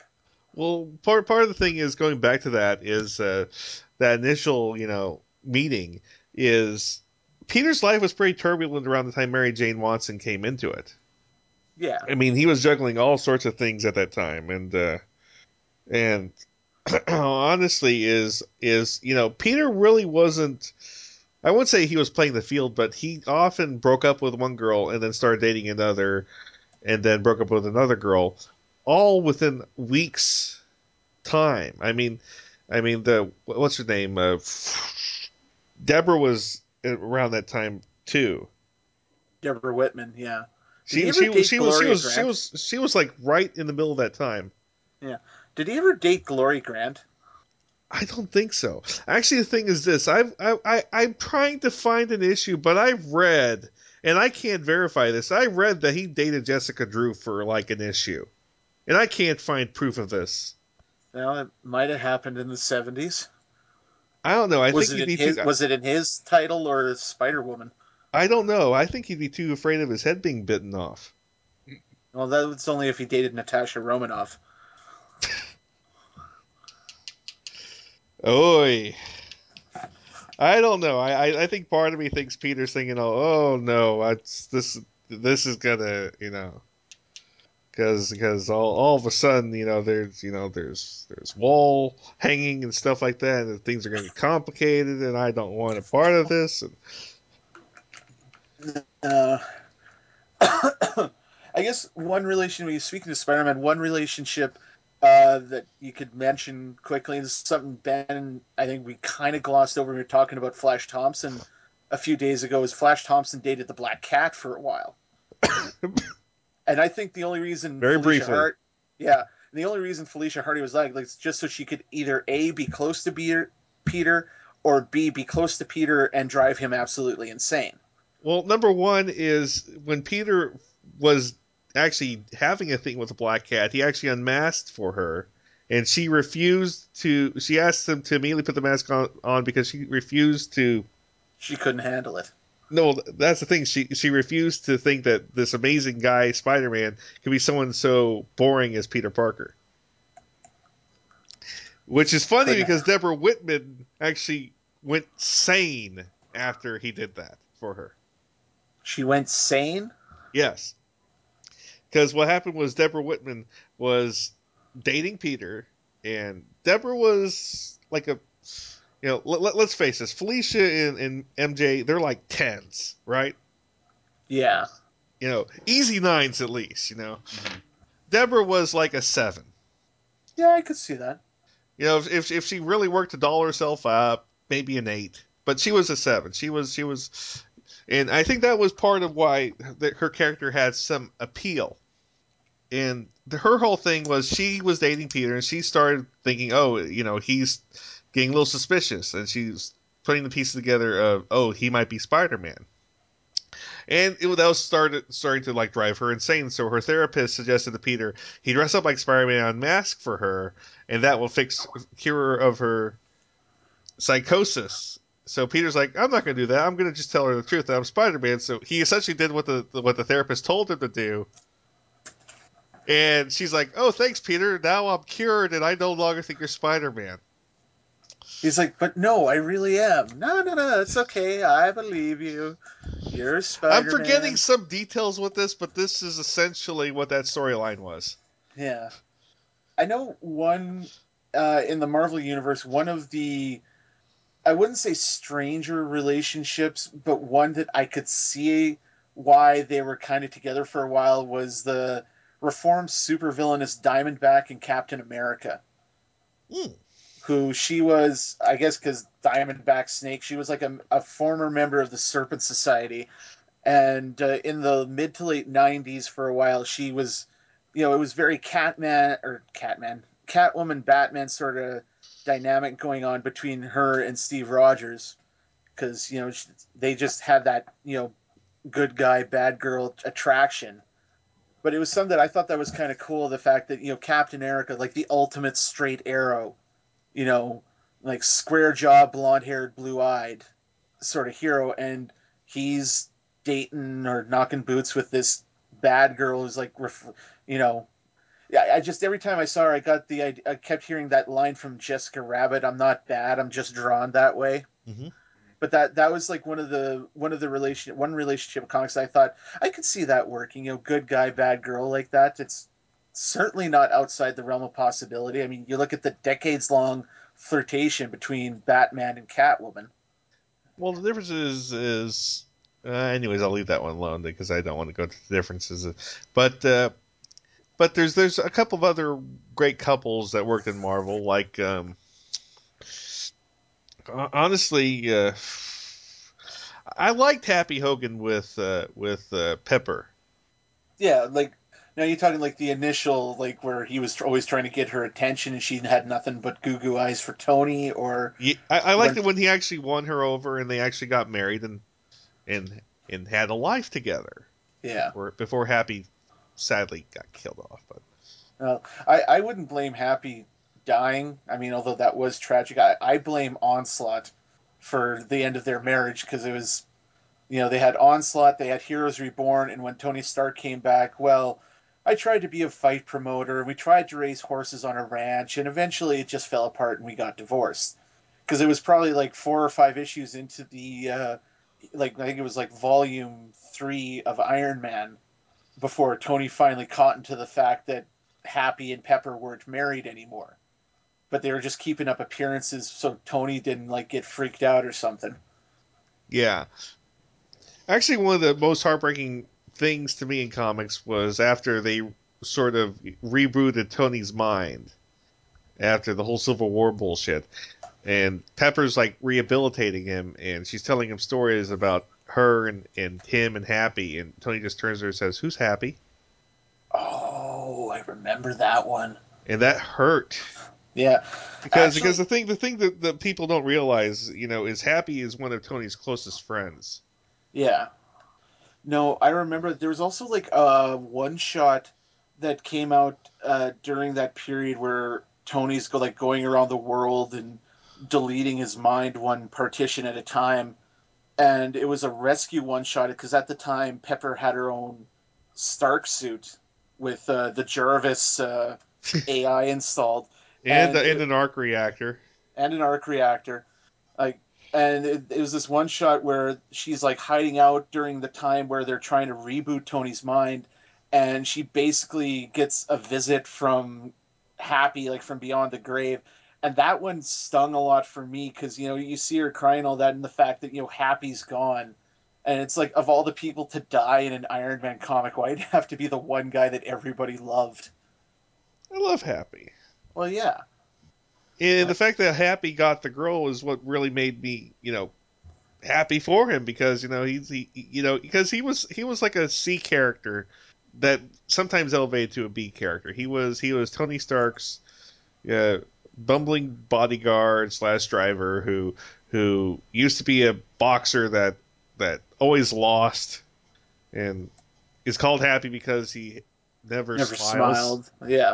A: Well, part part of the thing is going back to that is uh, that initial, you know, meeting is Peter's life was pretty turbulent around the time Mary Jane Watson came into it.
B: Yeah.
A: I mean, he was juggling all sorts of things at that time, and uh, and honestly, is is you know, Peter really wasn't. I wouldn't say he was playing the field, but he often broke up with one girl and then started dating another, and then broke up with another girl, all within weeks time. I mean, I mean the what's her name? Uh, Deborah was around that time too.
B: Deborah Whitman, yeah. Did he
A: She
B: ever
A: she
B: date
A: she was she
B: Gloria
A: was she
B: Grant?
A: was she was like right in the middle of that time.
B: Yeah. Did he ever date Gloria Grant?
A: I don't think so. Actually, the thing is this: I've I, I I'm trying to find an issue, but I've read, and I can't verify this. I read that he dated Jessica Drew for like an issue, and I can't find proof of this.
B: Well, it might have happened in the seventies.
A: I don't know. I
B: Was
A: think
B: it
A: he'd
B: in
A: be too.
B: his was it in his title or Spider Woman?
A: I don't know. I think he'd be too afraid of his head being bitten off.
B: Well, that was only if he dated Natasha Romanoff.
A: Oi. I don't know. I, I, I think part of me thinks Peter's thinking, oh, oh no, it's, this this is gonna, you know, because because all, all of a sudden, you know, there's you know there's there's wall hanging and stuff like that, and things are gonna get complicated, and I don't want a part of this. And,
B: Uh, I guess one relation, when you speaking to Spider-Man, one relationship uh, that you could mention quickly is something Ben, I think we kind of glossed over when we were talking about Flash Thompson a few days ago, is Flash Thompson dated the Black Cat for a while. And I think the only reason
A: very
B: Felicia
A: briefly.
B: Hart, yeah, the only reason Felicia Hardy was like, like just so she could either A, be close to Peter, Peter, or B, be close to Peter and drive him absolutely insane.
A: Well, number one is when Peter was actually having a thing with the Black Cat, he actually unmasked for her, and she refused to. She asked him to immediately put the mask on, on because she refused to.
B: She couldn't handle it.
A: No, that's the thing. She she refused to think that this amazing guy Spider-Man could be someone so boring as Peter Parker. Which is funny
B: Couldn't
A: because
B: have.
A: Deborah Whitman actually went sane after he did that for her.
B: She went sane?
A: Yes. Because what happened was Deborah Whitman was dating Peter, and Deborah was like a, you know, let, let's face this, Felicia and, and M J, they're like tens, right?
B: Yeah.
A: You know, easy nines at least, you know. Mm-hmm. Deborah was like a seven.
B: Yeah, I could see that.
A: You know, if if she really worked to doll herself up, maybe an eight. But she was a seven. She was she was, and I think that was part of why her character had some appeal. And the, her whole thing was she was dating Peter, and she started thinking, oh, you know, he's getting a little suspicious, and she's putting the pieces together of, oh, he might be Spider-Man. And it, that was started starting to like drive her insane. So her therapist suggested to Peter he dress up like Spider-Man, unmask for her, and that will fix cure her of her psychosis. So Peter's like, I'm not going to do that. I'm going to just tell her the truth that I'm Spider-Man. So he essentially did what the what the therapist told him to do. And she's like, oh, thanks, Peter. Now I'm cured, and I no longer think you're Spider-Man.
B: He's like, but no, I really am. No, no, no, it's okay. I believe you. You're
A: I'm forgetting
B: Spider-Man.
A: some details with this, but this is essentially what that storyline was.
B: Yeah. I know one uh, in the Marvel Universe, one of the, I wouldn't say stranger relationships, but one that I could see why they were kind of together for a while was the reformed supervillainous Diamondback and Captain America.
A: Mm.
B: Who she was, I guess, because Diamondback Snake, she was like a, a former member of the Serpent Society. And uh, in the mid to late nineties, for a while, she was, you know, it was very Catman, or Catman, Catwoman, Batman sort of dynamic going on between her and Steve Rogers. Because, you know, they just had that, you know, good guy, bad girl attraction. But it was something that I thought that was kind of cool. The fact that, you know, Captain America, like the ultimate straight arrow, you know, like square jaw, blonde haired, blue eyed sort of hero, and he's dating or knocking boots with this bad girl who's like, you know, yeah, I, I just every time I saw her, I got the I, I kept hearing that line from Jessica Rabbit. I'm not bad. I'm just drawn that way.
A: Mm-hmm.
B: But that that was like one of the one of the relation one relationship comics I thought I could see that working. You know, good guy, bad girl like that. It's certainly not outside the realm of possibility. I mean, you look at the decades long flirtation between Batman and Catwoman.
A: Well, the difference is is uh, anyways. I'll leave that one alone because I don't want to go to the differences. But uh, but there's there's a couple of other great couples that worked in Marvel, like um, honestly, uh, I liked Happy Hogan with uh, with uh, Pepper.
B: Yeah, like now you're talking like the initial like where he was always trying to get her attention and she had nothing but goo goo eyes for Tony, or
A: Yeah, I, I liked
B: when,
A: it when he actually won her over and they actually got married and and and had a life together.
B: yeah.
A: Before, before Happy sadly got killed off, but
B: Well, I I wouldn't blame Happy dying. I mean, although that was tragic, I I blame Onslaught for the end of their marriage because it was, you know, they had Onslaught, they had Heroes Reborn, and when Tony Stark came back, well, I tried to be a fight promoter. We tried to raise horses on a ranch, and eventually it just fell apart and we got divorced. Because it was probably like four or five issues into the, uh, like, I think it was like volume three of Iron Man before Tony finally caught into the fact that Happy and Pepper weren't married anymore. But they were just keeping up appearances so Tony didn't, like, get freaked out or something.
A: yeah. Actually, one of the most heartbreaking things to me in comics was after they sort of rebooted Tony's mind after the whole Civil War bullshit. And Pepper's like rehabilitating him, and she's telling him stories about her and, and him and Happy. And Tony just turns to her and says, "Who's Happy?"
B: Oh, I remember that one.
A: And that hurt.
B: Yeah.
A: Because
B: Actually,
A: because the thing the thing that, that people don't realize, you know, is Happy is one of Tony's closest friends.
B: yeah. No, I remember there was also like a one shot that came out uh, during that period where Tony's go like going around the world and deleting his mind one partition at a time, and it was a rescue one shot because at the time Pepper had her own Stark suit with uh, the Jarvis uh, A I installed,
A: and
B: and
A: and
B: it,
A: an arc reactor.
B: and an arc reactor. Like, and it, it was this one shot where she's like hiding out during the time where they're trying to reboot Tony's mind, and she basically gets a visit from Happy, like from beyond the grave. And that one stung a lot for me because, you know, you see her crying all that, and the fact that, you know, Happy's gone. And it's like, of all the people to die in an Iron Man comic, why'd it have to be the one guy that everybody loved?
A: I love Happy.
B: Well, yeah.
A: And the fact that Happy got the girl is what really made me, you know, happy for him because you know he's he, you know because he was he was like a C character that sometimes elevated to a B character. He was he was Tony Stark's uh, bumbling bodyguard slash driver who who used to be a boxer that that always lost and is called Happy because he never,
B: Never
A: smiles.
B: smiled. Yeah.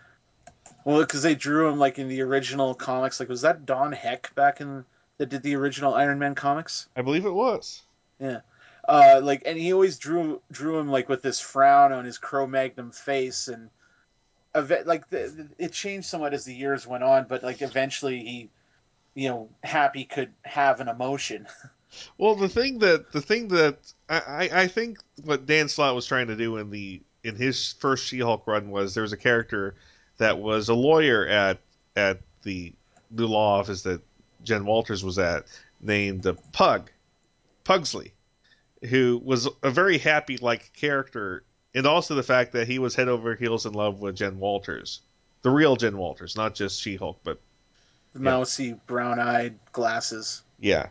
B: Well, because they drew him like in the original comics. Like, was that Don Heck back in that did the original Iron Man comics?
A: I believe it was.
B: Yeah. Uh, like, and he always drew drew him like with this frown on his Cro-Magnon face, and eve- like the, it changed somewhat as the years went on. But like eventually, he, you know, Happy could have an emotion.
A: Well, the thing that the thing that I, I, I think what Dan Slott was trying to do in the in his first She-Hulk run was there was a character that was a lawyer at at the new law office that Jen Walters was at named uh, Pug Pugsley, who was a very happy like character, and also the fact that he was head over heels in love with Jen Walters, the real Jen Walters, not just She-Hulk, but
B: The
A: yeah,
B: mousy, brown-eyed glasses.
A: yeah.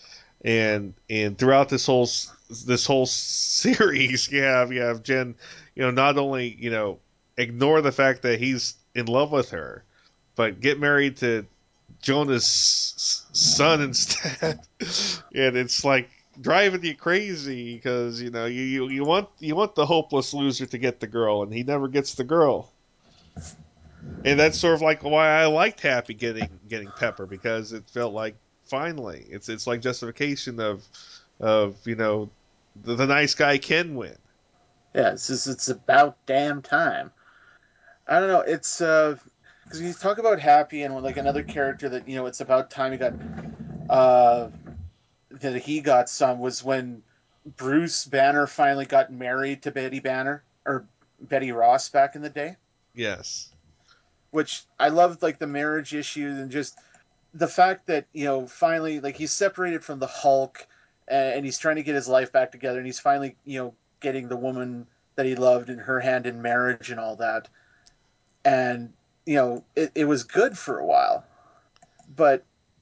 A: and and throughout this whole this whole series, you have you have Jen, you know, not only you know ignore the fact that he's in love with her, but get married to Jonah's son instead, and it's like driving you crazy because you know you, you you want you want the hopeless loser to get the girl, and he never gets the girl. And that's sort of like why I liked Happy getting getting Pepper because it felt like finally it's it's like justification of of you know the, the nice guy can win.
B: Yeah, it's just, it's about damn time. I don't know. It's uh, because you talk about Happy and like another character that you know it's about time he got uh that he got some was when Bruce Banner finally got married to Betty Banner or Betty Ross back in the day,
A: Yes.
B: which I loved like the marriage issues and just the fact that you know finally like he's separated from the Hulk and he's trying to get his life back together and he's finally you know getting the woman that he loved in her hand in marriage and all that and you know it, it was good for a while but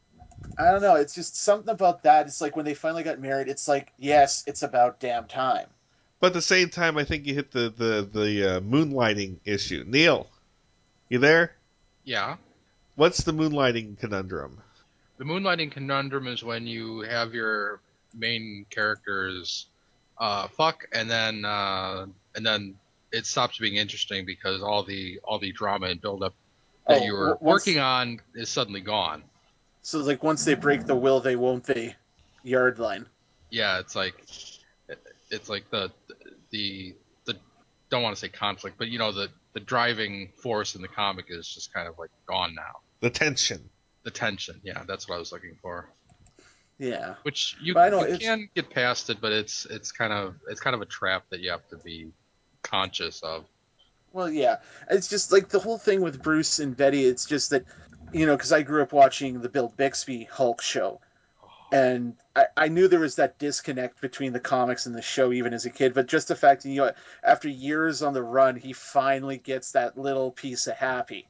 B: I don't know it's just something about that it's like when they finally got married it's like yes it's about damn time.
A: But at the same time, I think you hit the the the uh, moonlighting issue. Neil, you there?
C: Yeah.
A: What's the moonlighting conundrum?
C: The moonlighting conundrum is when you have your main characters uh, fuck, and then uh, and then it stops being interesting because all the all the drama and build up that
B: Oh
C: you
B: w-
C: were
B: once
C: working on is suddenly gone.
B: so like once they break the will they won't they yard line.
C: Yeah, it's like it's like the the the don't want to say conflict, but you know the the driving force in the comic is just kind of like gone now.
A: The tension.
C: The tension, yeah, that's what I was looking for.
B: Yeah,
C: Which you
B: but I know
C: you
B: it's
C: can get past it, but it's it's kind of it's kind of a trap that you have to be conscious of.
B: well yeah it's just like the whole thing with Bruce and Betty it's just that you know because I grew up watching the Bill Bixby Hulk show and I, I knew there was that disconnect between the comics and the show even as a kid but just the fact that you know after years on the run he finally gets that little piece of Happy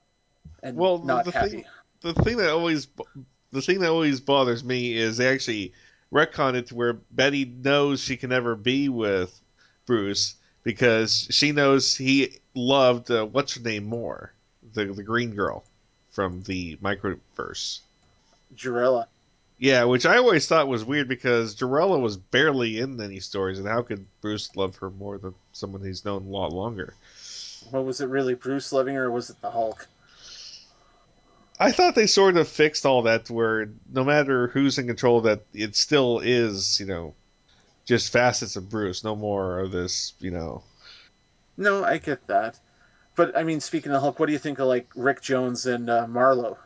B: and
A: Well, the,
B: not
A: the thing
B: Happy.
A: the thing that always the thing that always bothers me is they actually retcon it to where Betty knows she can never be with Bruce because she knows he loved uh, what's her name more, the the green girl from the microverse.
B: Jarella.
A: Yeah, which I always thought was weird because Jarella was barely in any stories, and how could Bruce love her more than someone he's known a lot longer?
B: What was it really Bruce loving her or was it the Hulk?
A: I thought they sort of fixed all that to where no matter who's in control, that it still is, you know, just facets of Bruce, no more of this, you know.
B: No, I get that. But I mean, speaking of Hulk, what do you think of like Rick Jones and uh, Marlowe?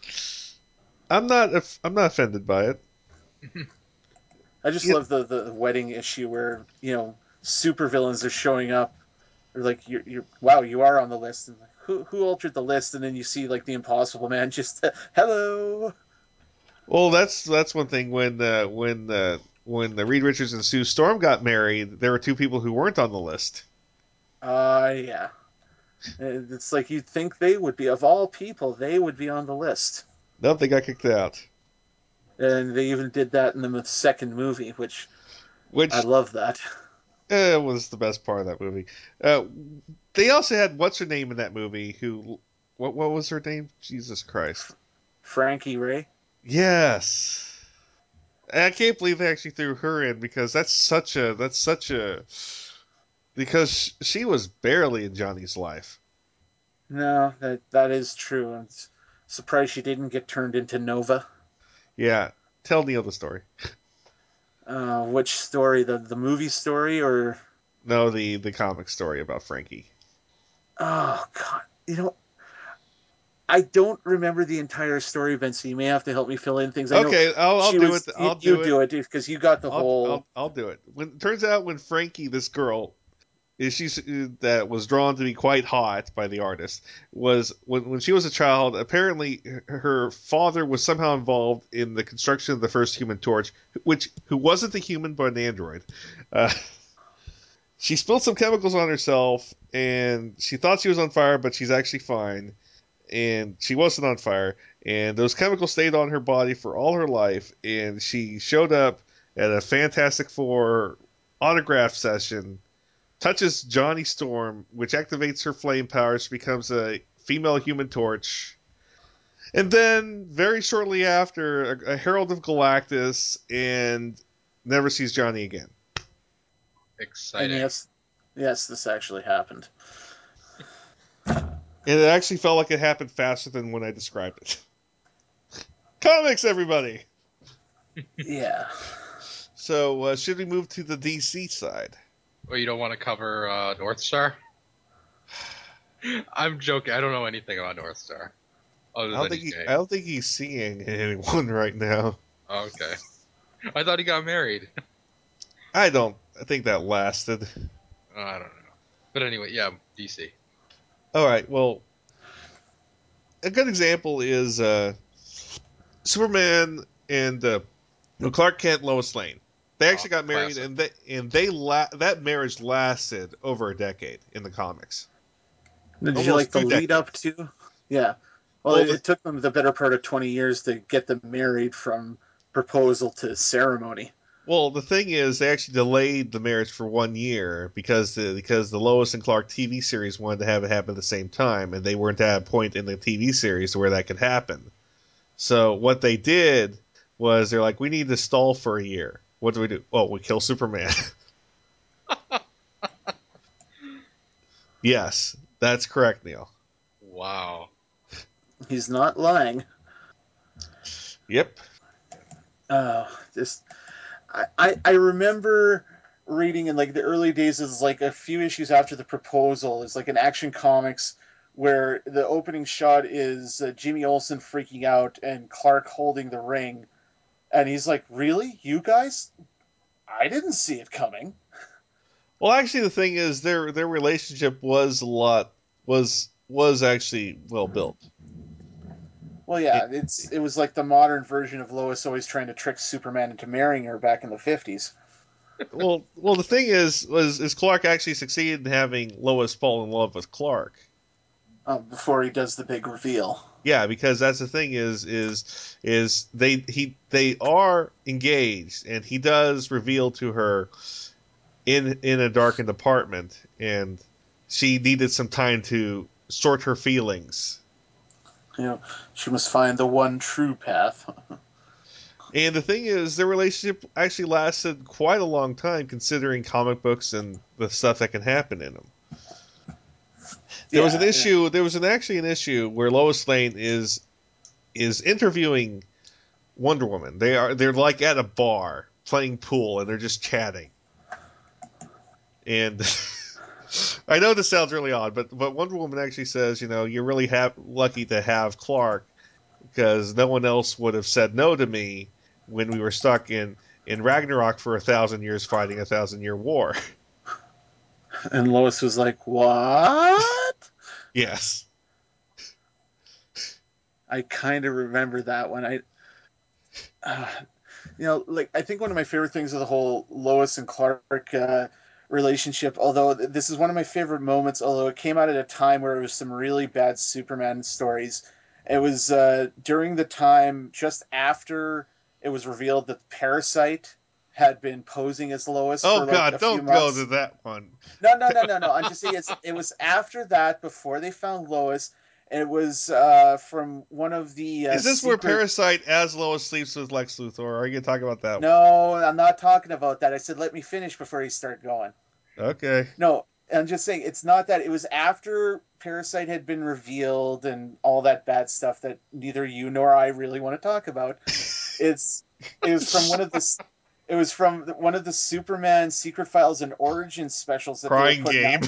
A: I'm not, I'm not offended by it.
B: I just
A: You,
B: love the the wedding issue where you know supervillains are showing up. Or like you're, you're wow, you are on the list, and like, who who altered the list? And then you see like the Impossible Man just hello.
A: well, that's that's one thing. When uh, when uh, when the Reed Richards and Sue Storm got married, there were two people who weren't on the list.
B: Uh yeah, it's like you'd think they would be of all people, they would be on the list.
A: Nope, they got kicked out.
B: And they even did that in the second movie, which I
A: Which
B: love that.
A: uh, was the best part of that movie. Uh, they also had what's her name in that movie? Who? What? What was her name? Jesus Christ!
B: Frankie Ray.
A: Yes. And I can't believe they actually threw her in because that's such a that's such a because she was barely in Johnny's life.
B: No, that that is true. I'm surprised she didn't get turned into Nova.
A: Yeah, tell Neil the story.
B: Uh, which story? The the movie story or
A: No, the the comic story about Frankie.
B: oh god, you know I don't remember the entire story event, so you may have to help me fill in things. I know
A: Okay, I'll I'll
B: she
A: do it.
B: was you,
A: I'll
B: you
A: do it.
B: do it because you got the
A: I'll
B: whole
A: I'll I'll do it. When turns out when Frankie, this girl, is she that was drawn to be quite hot by the artist was when when she was a child. Apparently, her father was somehow involved in the construction of the first Human Torch, which who wasn't a human but an android. Uh, she spilled some chemicals on herself, and she thought she was on fire, but she's actually fine. And she wasn't on fire, and those chemicals stayed on her body for all her life. And she showed up at a Fantastic Four autograph session, touches Johnny Storm, which activates her flame power. She becomes a female Human Torch. And then, very shortly after, a, a Herald of Galactus, and never sees Johnny again.
B: and
C: Exciting.
B: yes, yes, this actually happened.
A: And it actually felt like it happened faster than when I described it. Comics, everybody!
B: Yeah.
A: So, uh, should we move to the D C side?
C: Well, you don't want to cover uh, North Star? I'm joking. I don't know anything about North Star. Other
A: I don't
C: than
A: think
C: he's
A: he,
C: gay.
A: I don't think he's seeing anyone right now.
C: Oh, okay. I thought he got married.
A: I don't. I think that lasted.
C: Oh, I don't know. But anyway, yeah, D C.
A: All right. Well, a good example is uh, Superman and uh, Clark Kent, Lois Lane. They actually
C: Oh,
A: got married,
C: classic.
A: and they and they la- that marriage lasted over a decade in the comics.
B: Did you like
A: Almost
B: the
A: two
B: lead up
A: decades.
B: to? Yeah. Well,
A: Well,
B: it,
A: the,
B: it took them the better part of twenty years to get them married from proposal to ceremony.
A: well, the thing is, they actually delayed the marriage for one year because the because the Lois and Clark T V series wanted to have it happen at the same time, and they weren't at a point in the T V series where that could happen. So what they did was they're like, we need to stall for a year. What do we do? Oh, we kill Superman. Yes, that's correct, Neil.
C: Wow.
B: He's not lying.
A: Yep.
B: Uh, just I, I I remember reading in like the early days is like a few issues after the proposal is like an Action Comics where the opening shot is uh, Jimmy Olsen freaking out and Clark holding the ring, and he's like, "Really, you guys? I didn't see it coming."
A: Well, actually, the thing is, their their relationship was a lot was was actually well built.
B: Well,
A: It,
B: yeah, it's it was like the modern version of Lois always trying to trick Superman into marrying her back in the fifties.
A: well, well, the thing is, was is Clark actually succeeded in having Lois fall in love with Clark?
B: Um, before he does the big reveal.
A: Yeah, because that's the thing is is is they he they are engaged, and he does reveal to her in in a darkened apartment, and she needed some time to sort her feelings.
B: You know, she must find the one true path.
A: And the thing is, their relationship actually lasted quite a long time, considering comic books and the stuff that can happen in them. There was an
B: Yeah, yeah.
A: issue. There was an actually an issue where Lois Lane is is interviewing Wonder Woman. They are they're like at a bar playing pool, and they're just chatting. And I know this sounds really odd, but but Wonder Woman actually says, you know, you're really ha- lucky to have Clark because no one else would have said no to me when we were stuck in in Ragnarok for a thousand years fighting a thousand year war.
B: And Lois was like, "What?"
A: Yes.
B: I kind of remember that one. I, uh, you know, like I think one of my favorite things of the whole Lois and Clark uh, relationship, although this is one of my favorite moments, although it came out at a time where it was some really bad Superman stories. It was uh, during the time just after it was revealed that Parasite had been posing as Lois
A: Oh
B: for like
A: God,
B: a few
A: don't go to
B: months.
A: that one.
B: No, no, no, no, no. I'm just saying it's it was after that, before they found Lois. It was uh, from one of the uh,
A: Is this where
B: secret.
A: Parasite as Lois sleeps with Lex Luthor? Or are you talking about that?
B: No, I'm not talking about that. I said let me finish before you start going.
A: Okay.
B: No, I'm just saying it's not that. It was after Parasite had been revealed and all that bad stuff that neither you nor I really want to talk about. It's it was from one of the it was from one of the Superman Secret Files and Origins specials that they were
A: Crying
B: putting
A: Game.
B: out.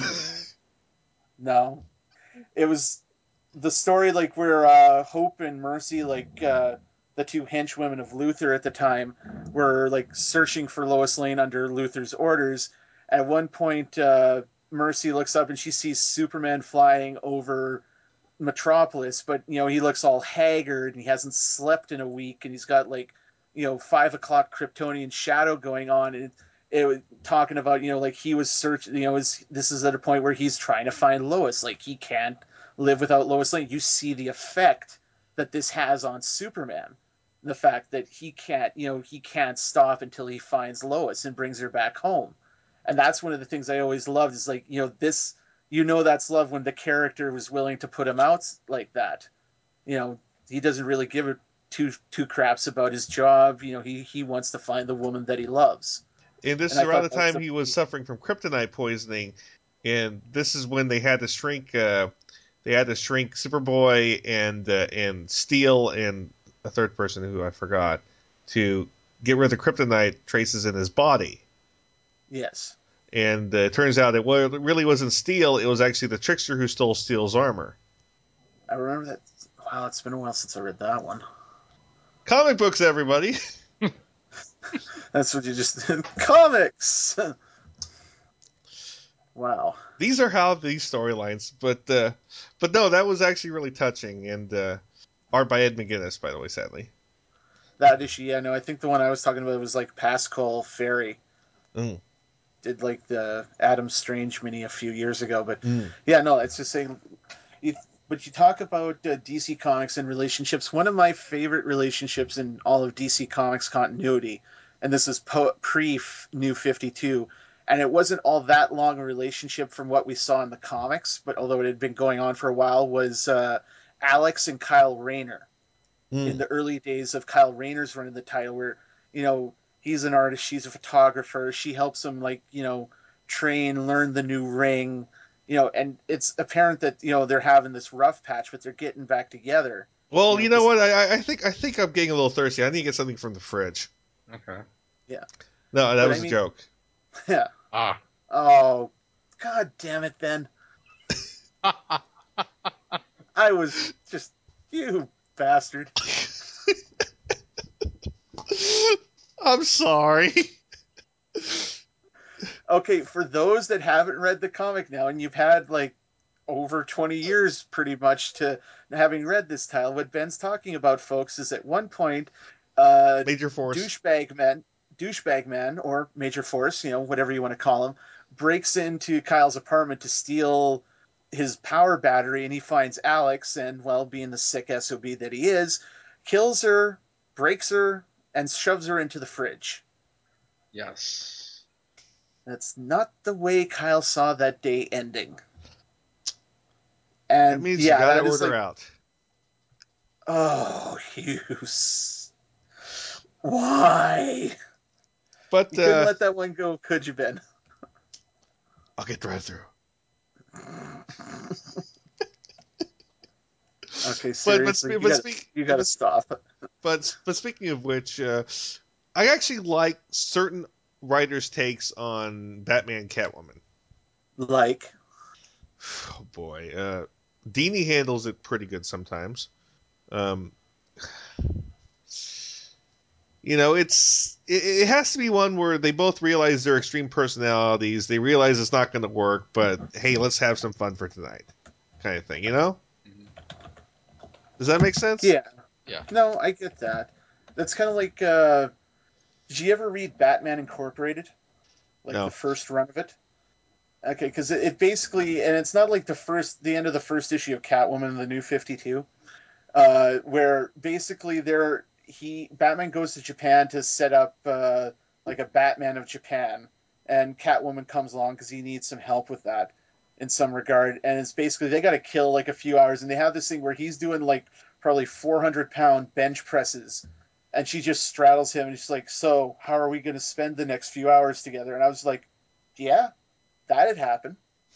B: No, it was the story like where uh, Hope and Mercy, like uh, the two henchwomen of Luthor at the time, were like searching for Lois Lane under Luthor's orders. At one point, uh, Mercy looks up and she sees Superman flying over Metropolis, but you know he looks all haggard and he hasn't slept in a week, and he's got like you know five o'clock Kryptonian shadow going on, and it, it was talking about you know like he was searching, you know, is this is at a point where he's trying to find Lois, like he can't live without Lois Lane. You see the effect that this has on Superman, the fact that he can't you know he can't stop until he finds Lois and brings her back home, and that's one of the things I always loved is like you know this you know that's love when the character was willing to put him out like that. You know, he doesn't really give a two two craps about his job. You know, he he wants to find the woman that he loves.
A: And this
B: And
A: is
B: I
A: around
B: thought
A: the
B: that was
A: time
B: a
A: he was suffering from kryptonite poisoning, and this is when they had to shrink. Uh, they had to shrink Superboy and uh, and Steel and a third person who I forgot to get rid of the kryptonite traces in his body.
B: yes.
A: And uh, it turns out it, wa- it really wasn't Steel. It was actually the Trickster who stole Steel's armor.
B: I remember that. Wow, it's been a while since I read that one.
A: Comic books, everybody.
B: That's what you just did. Comics! Wow.
A: These are how these storylines. But uh, but no, that was actually really touching. And uh, art by Ed McGuinness, by the way, sadly.
B: That issue, yeah, no, I think the one I was talking about was like Pascal Ferry.
A: Mm.
B: Did like the Adam Strange mini a few years ago. But
A: Mm.
B: yeah, no, it's just saying. You, but you talk about uh, D C Comics and relationships. One of my favorite relationships in all of D C Comics continuity, and this is po- pre New fifty-two, and it wasn't all that long a relationship from what we saw in the comics, but although it had been going on for a while, was uh, Alex and Kyle Rayner in
A: Mm.
B: the early days of Kyle Rayner's running the title, where, you know, he's an artist, she's a photographer, she helps him, like, you know, train, learn the new ring, you know, and it's apparent that, you know, they're having this rough patch, but they're getting back together.
A: Well,
B: You know,
A: you know
B: 'cause-
A: what? I, I think I think I'm getting a little thirsty. I need to get something from the fridge.
C: Okay.
B: yeah.
A: No, that
B: But
A: was
B: I
A: a
B: mean-
A: joke.
B: Yeah.
C: Ah.
B: Oh, God damn it, Ben. I was just, you bastard.
A: I'm sorry.
B: Okay, for those that haven't read the comic now, and you've had like over twenty years pretty much to having read this title, what Ben's talking about, folks, is at one point, uh,
A: Major Force.
B: douchebag man, douchebag man, or Major Force, you know, whatever you want to call him, breaks into Kyle's apartment to steal his power battery, and he finds Alex, and, well, being the sick S O B that he is, kills her, breaks her, and shoves her into the fridge.
C: Yes.
B: That's not the way Kyle saw that day ending.
A: That
B: And
A: means
B: yeah,
A: you gotta
B: that is
A: order
B: like,
A: out.
B: oh, Hughes. Why?
A: But
B: You couldn't
A: uh,
B: let that one go, could you, Ben?
A: I'll get drive through.
B: Okay,
A: But but,
B: seriously,
A: spe-
B: you
A: but,
B: gotta,
A: speak,
B: you gotta
A: but,
B: stop.
A: but but speaking of which, uh, I actually like certain writers' takes on Batman Catwoman.
B: Like,
A: Oh boy, uh, Dini handles it pretty good sometimes. Um, you know, it's it, it has to be one where they both realize their extreme personalities. They realize it's not going to work, but hey, let's have some fun for tonight, kind of thing. You know?
C: Mhm.
A: Does that make sense?
B: yeah.
C: Yeah.
B: No, I get that. That's kind of like, uh, did you ever read Batman Incorporated? Like
A: No.
B: the first run of it? Okay, because it, it basically, and it's not like the first, the end of the first issue of Catwoman, the New fifty-two, uh, where basically there he Batman goes to Japan to set up uh, like a Batman of Japan, and Catwoman comes along because he needs some help with that in some regard, and it's basically they got to kill like a few hours, and they have this thing where he's doing like probably four hundred pound bench presses. And she just straddles him, and she's like, "So, how are we going to spend the next few hours together?" And I was like, "Yeah, that'd happen."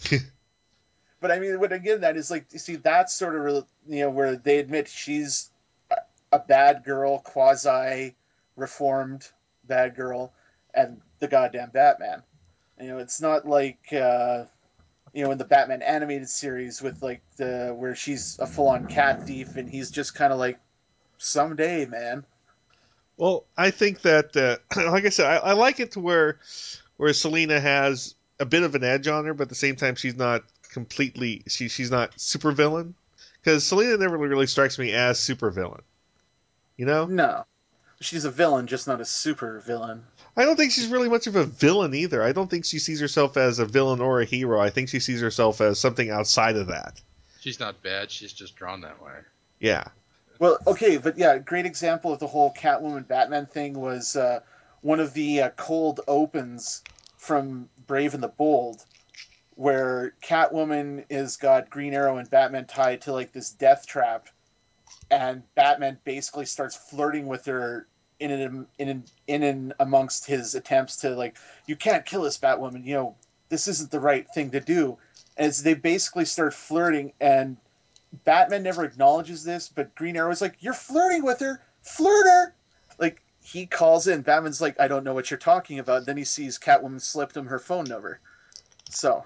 B: But I mean, what again, that is like, you see, that's sort of, you know, where they admit she's a, a bad girl, quasi reformed bad girl, and the goddamn Batman. You know, it's not like, uh, you know, in the Batman animated series with like the where she's a full on cat thief and he's just kind of like, someday, man.
A: Well, I think that, uh, like I said, I, I like it to where where Selina has a bit of an edge on her, but at the same time, she's not completely she she's not super villain because Selina never really strikes me as super villain. You know,
B: No, she's a villain, just not a super villain.
A: I don't think she's really much of a villain either. I don't think she sees herself as a villain or a hero. I think she sees herself as something outside of that.
C: She's not bad. She's just drawn that way.
A: Yeah.
B: Well, okay, but yeah, a great example of the whole Catwoman Batman thing was uh, one of the uh, cold opens from Brave and the Bold, where Catwoman is got Green Arrow and Batman tied to like this death trap, and Batman basically starts flirting with her in and in and in and amongst his attempts to like, you can't kill us, Batwoman. You know, this isn't the right thing to do. As they basically start flirting, and Batman never acknowledges this, but Green Arrow is like, "You're flirting with her, flirt her." Like he calls in. Batman's like, I don't know what you're talking about. Then he sees Catwoman slipped him her phone number. So.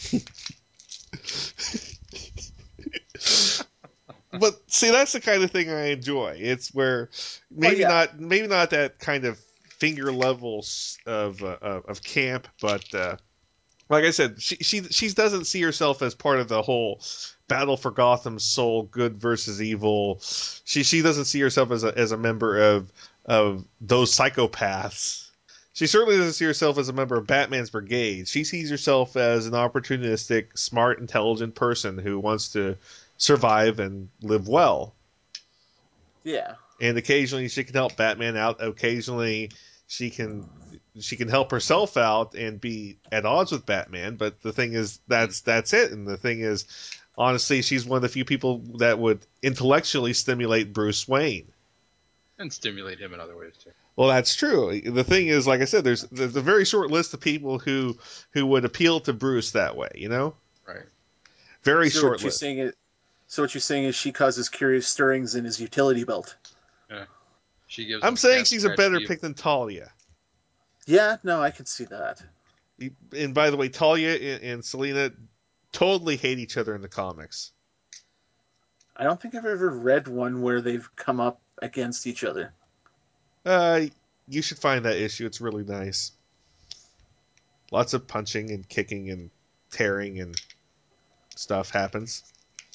A: But see, that's the kind of thing I enjoy. It's where maybe
B: Oh, yeah.
A: not, maybe not that kind of finger levels of uh, of of camp, but uh, like I said, she she she doesn't see herself as part of the whole battle for Gotham's soul, good versus evil. She she doesn't see herself as a as a member of of those psychopaths. She certainly doesn't see herself as a member of Batman's brigade. She sees herself as an opportunistic, smart, intelligent person who wants to survive and live well.
B: Yeah.
A: And occasionally she can help Batman out. Occasionally she can she can help herself out and be at odds with Batman. But the thing is, that's that's it. And the thing is, honestly, she's one of the few people that would intellectually stimulate Bruce Wayne.
C: And stimulate him in other ways too.
A: Well, that's true. The thing is, like I said, there's there's a very short list of people who who would appeal to Bruce that way. You know,
C: Right.
A: very
B: so
A: short
B: what you're
A: list.
B: saying is, so what you're saying is she causes curious stirrings in his utility belt.
C: Yeah. She gives.
A: I'm
C: him
A: saying
C: cat
A: she's a
C: scratch
A: better
C: fever.
A: pick than Talia.
B: Yeah, no, I can see that.
A: And by the way, Talia and, and Selina totally hate each other in the comics.
B: I don't think I've ever read one where they've come up against each other.
A: Uh, you should find that issue. It's really nice. Lots of punching and kicking and tearing and stuff happens.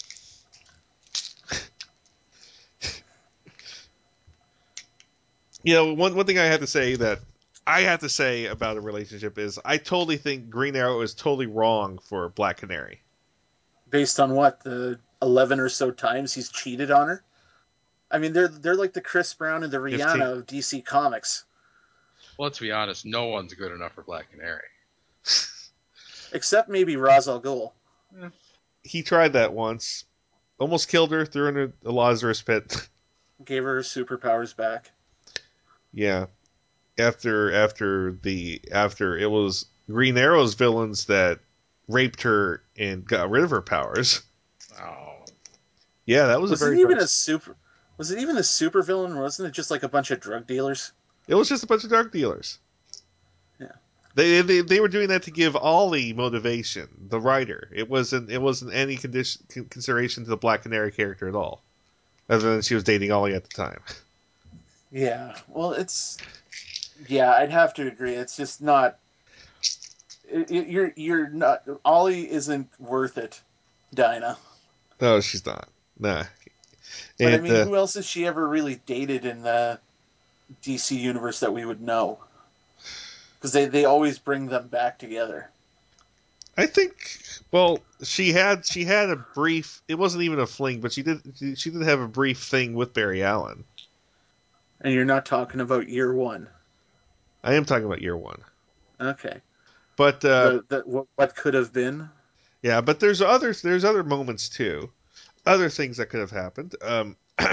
A: You know, one one thing I have to say that I have to say about a relationship is I totally think Green Arrow is totally wrong for Black Canary.
B: Based on what, the eleven or so times he's cheated on her? I mean, they're they're like the Chris Brown and the Rihanna
A: fifteen
B: of D C Comics.
C: Well, let's be honest. No one's good enough for Black Canary.
B: Except maybe Ra's al Ghul.
A: He tried that once. Almost killed her, threw her in a Lazarus pit.
B: Gave her her superpowers back.
A: Yeah. After after the after it was Green Arrow's villains that raped her and got rid of her powers.
C: Oh.
A: Yeah, that was,
B: Was
A: a
B: it
A: very
B: even
A: dark...
B: a super? Was it even a super villain? Or wasn't it just like a bunch of drug dealers?
A: It was just a bunch of drug dealers.
B: Yeah.
A: They, they they were doing that to give Ollie motivation, the writer. It wasn't it wasn't any condition, consideration to the Black Canary character at all, other than she was dating Ollie at the time.
B: Yeah. Well, it's yeah. I'd have to agree. It's just not. It, it, you're you're not. Ollie isn't worth it, Dinah.
A: No, she's not. Nah.
B: But I
A: And
B: mean,
A: uh,
B: who else has she ever really dated in the D C universe that we would know? Because they, they always bring them back together.
A: I think, well, she had she had a brief. It wasn't even a fling, but she did she did have a brief thing with Barry Allen.
B: And you're not talking about year one.
A: I am talking about year one,
B: Okay.
A: but uh,
B: The the what, what could have been.
A: yeah, but there's other there's other moments too, other things that could have happened. Um,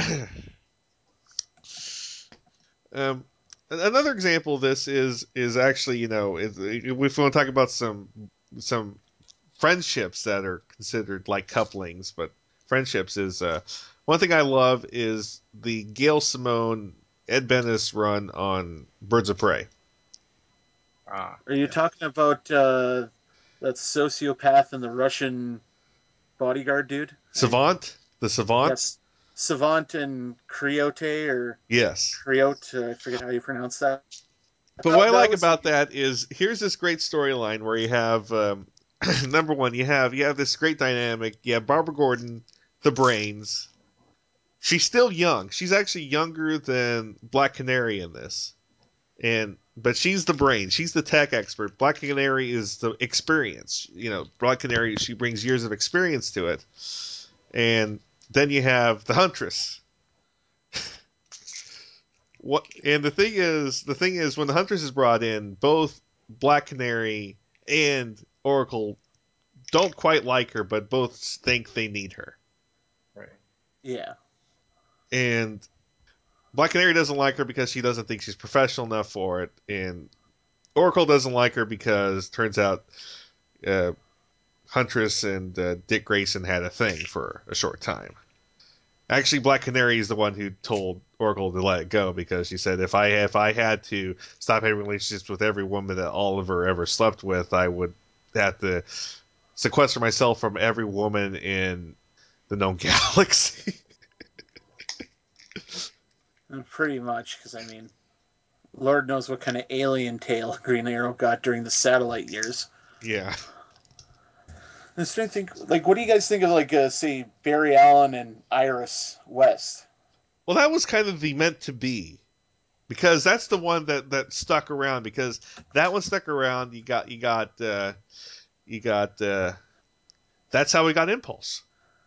A: um, another example of this is is actually you know if, if we want to talk about some some friendships that are considered like couplings, but friendships is uh, one thing I love is the Gail Simone Ed Benes run on Birds of Prey.
C: Ah.
B: Are you
A: Yeah.
B: talking about uh, that sociopath and the Russian bodyguard dude?
A: Savant, the Savant.
B: Yes, Savant and Criote or
A: Yes.
B: Criote. I forget how you pronounce that.
A: But
B: That,
A: what I
B: that
A: like
B: was
A: about that is here's this great storyline where you have um, number one, you have you have this great dynamic. You have Barbara Gordon, the brains. She's still young. She's actually younger than Black Canary in this, and but she's the brain. She's the tech expert. Black Canary is the experience. You know, Black Canary, she brings years of experience to it, and then you have the Huntress. What and the thing is, the thing is, when the Huntress is brought in, both Black Canary and Oracle don't quite like her, but both think they need her.
C: Right.
B: Yeah.
A: And Black Canary doesn't like her because she doesn't think she's professional enough for it, and Oracle doesn't like her because turns out uh, Huntress and uh, Dick Grayson had a thing for a short time. Actually, Black Canary is the one who told Oracle to let it go because she said if I if I had to stop having relationships with every woman that Oliver ever slept with, I would have to sequester myself from every woman in the known galaxy.
B: Pretty much, because I mean, Lord knows what kind of alien tail Green Arrow got during the satellite years.
A: Yeah.
B: I'm trying to think, like, what do you guys think of, like, uh, say, Barry Allen and Iris West?
A: Well, that was kind of the meant to be, because that's the one that, that stuck around. Because that one stuck around. You got you got uh, you got. Uh, that's how we got Impulse.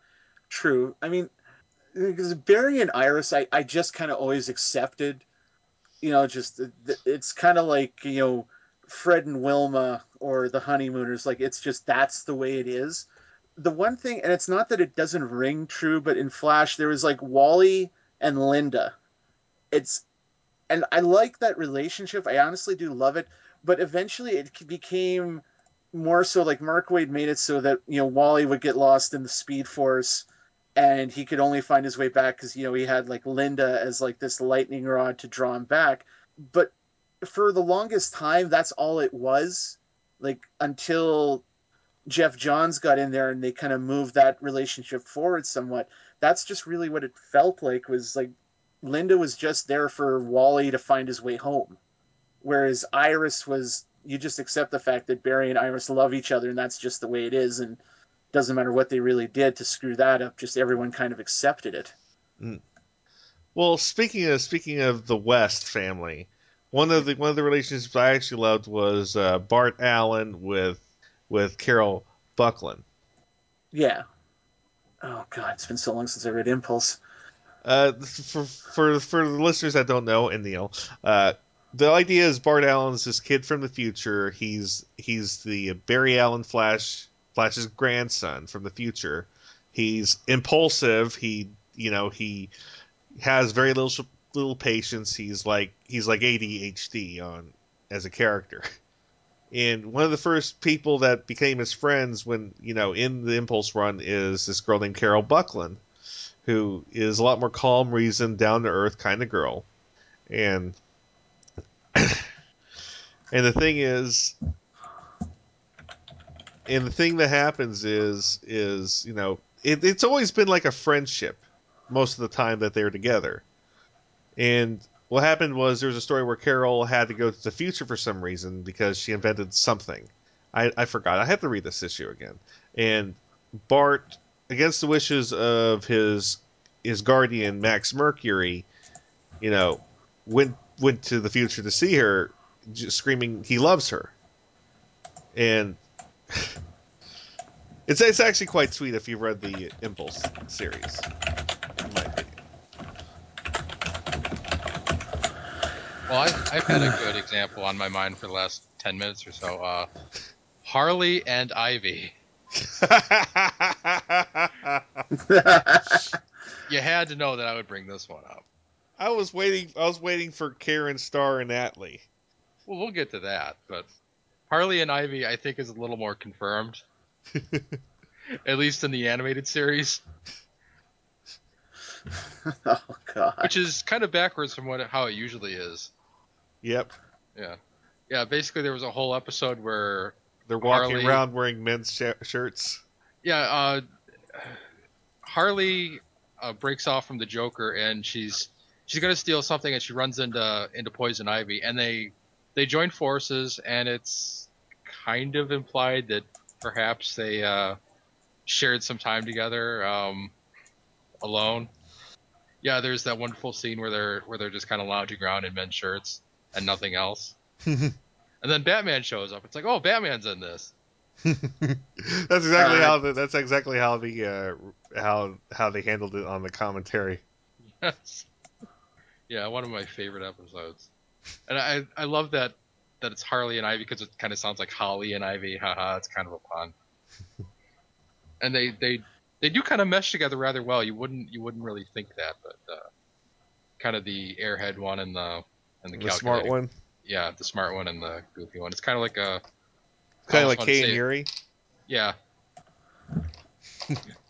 B: True. I mean, because Barry and Iris, I, I just kind of always accepted. You know, just it's kind of like, you know, Fred and Wilma or the Honeymooners. Like, it's just that's the way it is. The one thing, and it's not that it doesn't ring true, but in Flash there was like Wally and Linda. It's and I like that relationship. I honestly do love it, but eventually it became more so like Mark Waid made it so that, you know, Wally would get lost in the Speed Force and he could only find his way back because, you know, he had like Linda as like this lightning rod to draw him back. But for the longest time, that's all it was. Like until Jeff Johns got in there and they kind of moved that relationship forward somewhat. That's just really what it felt like, was like Linda was just there for Wally to find his way home. Whereas Iris was, you just accept the fact that Barry and Iris love each other and that's just the way it is, and doesn't matter what they really did to screw that up, just everyone kind of accepted it.
A: Mm. Well, speaking of speaking of the West family, one of the one of the relationships I actually loved was uh, Bart Allen with with Carol Buckland.
B: Yeah. Oh god, it's been so long since I read Impulse.
A: Uh, for for for the listeners that don't know, and Neil, uh, the idea is Bart Allen's this kid from the future. He's he's the Barry Allen Flash Flash's grandson from the future. He's impulsive. He you know he has very little little patience. He's like he's like A D H D on as a character. And one of the first people that became his friends when you know in the Impulse run is this girl named Carol Buckland, who is a lot more calm, reasoned, down to earth kind of girl. And and the thing is, and the thing that happens is is you know it, it's always been like a friendship most of the time that they're together. And what happened was there was a story where Carol had to go to the future for some reason because she invented something. I, I forgot. I have to read this issue again. And Bart, against the wishes of his his guardian Max Mercury, you know, went went to the future to see her, just screaming he loves her. And it's it's actually quite sweet if you've read the Impulse series, in my opinion.
C: Well, I've, I've had a good example on my mind for the last ten minutes or so. Uh, Harley and Ivy. You had to know that I would bring this one up.
A: I was waiting. I was waiting for Karen Starr and Atlee.
C: Well, we'll get to that, but Harley and Ivy, I think, is a little more confirmed, at least in the animated series.
B: Oh god.
C: Which is kind of backwards from what how it usually is.
A: Yep.
C: Yeah. Yeah. Basically, there was a whole episode where
A: they're walking
C: Harley,
A: around wearing men's sh- shirts.
C: Yeah. Uh, Harley uh, breaks off from the Joker, and she's she's gonna steal something, and she runs into into Poison Ivy, and they they join forces, and it's kind of implied that perhaps they uh, shared some time together um, alone. Yeah, there's that wonderful scene where they're where they're just kind of lounging around in men's shirts and nothing else. And then Batman shows up. It's like, oh, Batman's in this.
A: That's exactly uh, how the, that's exactly how the uh, how how they handled it on the commentary.
C: Yes. Yeah, one of my favorite episodes. And I I love that that it's Harley and Ivy because it kind of sounds like Holly and Ivy. Haha, it's kind of a pun. And they they they do kind of mesh together rather well. You wouldn't you wouldn't really think that, but uh, kind of the airhead one and the and the,
A: the smart one.
C: Yeah, the smart one and the goofy one. It's kind of like a
A: kind of like Kay and Yuri.
C: Yeah.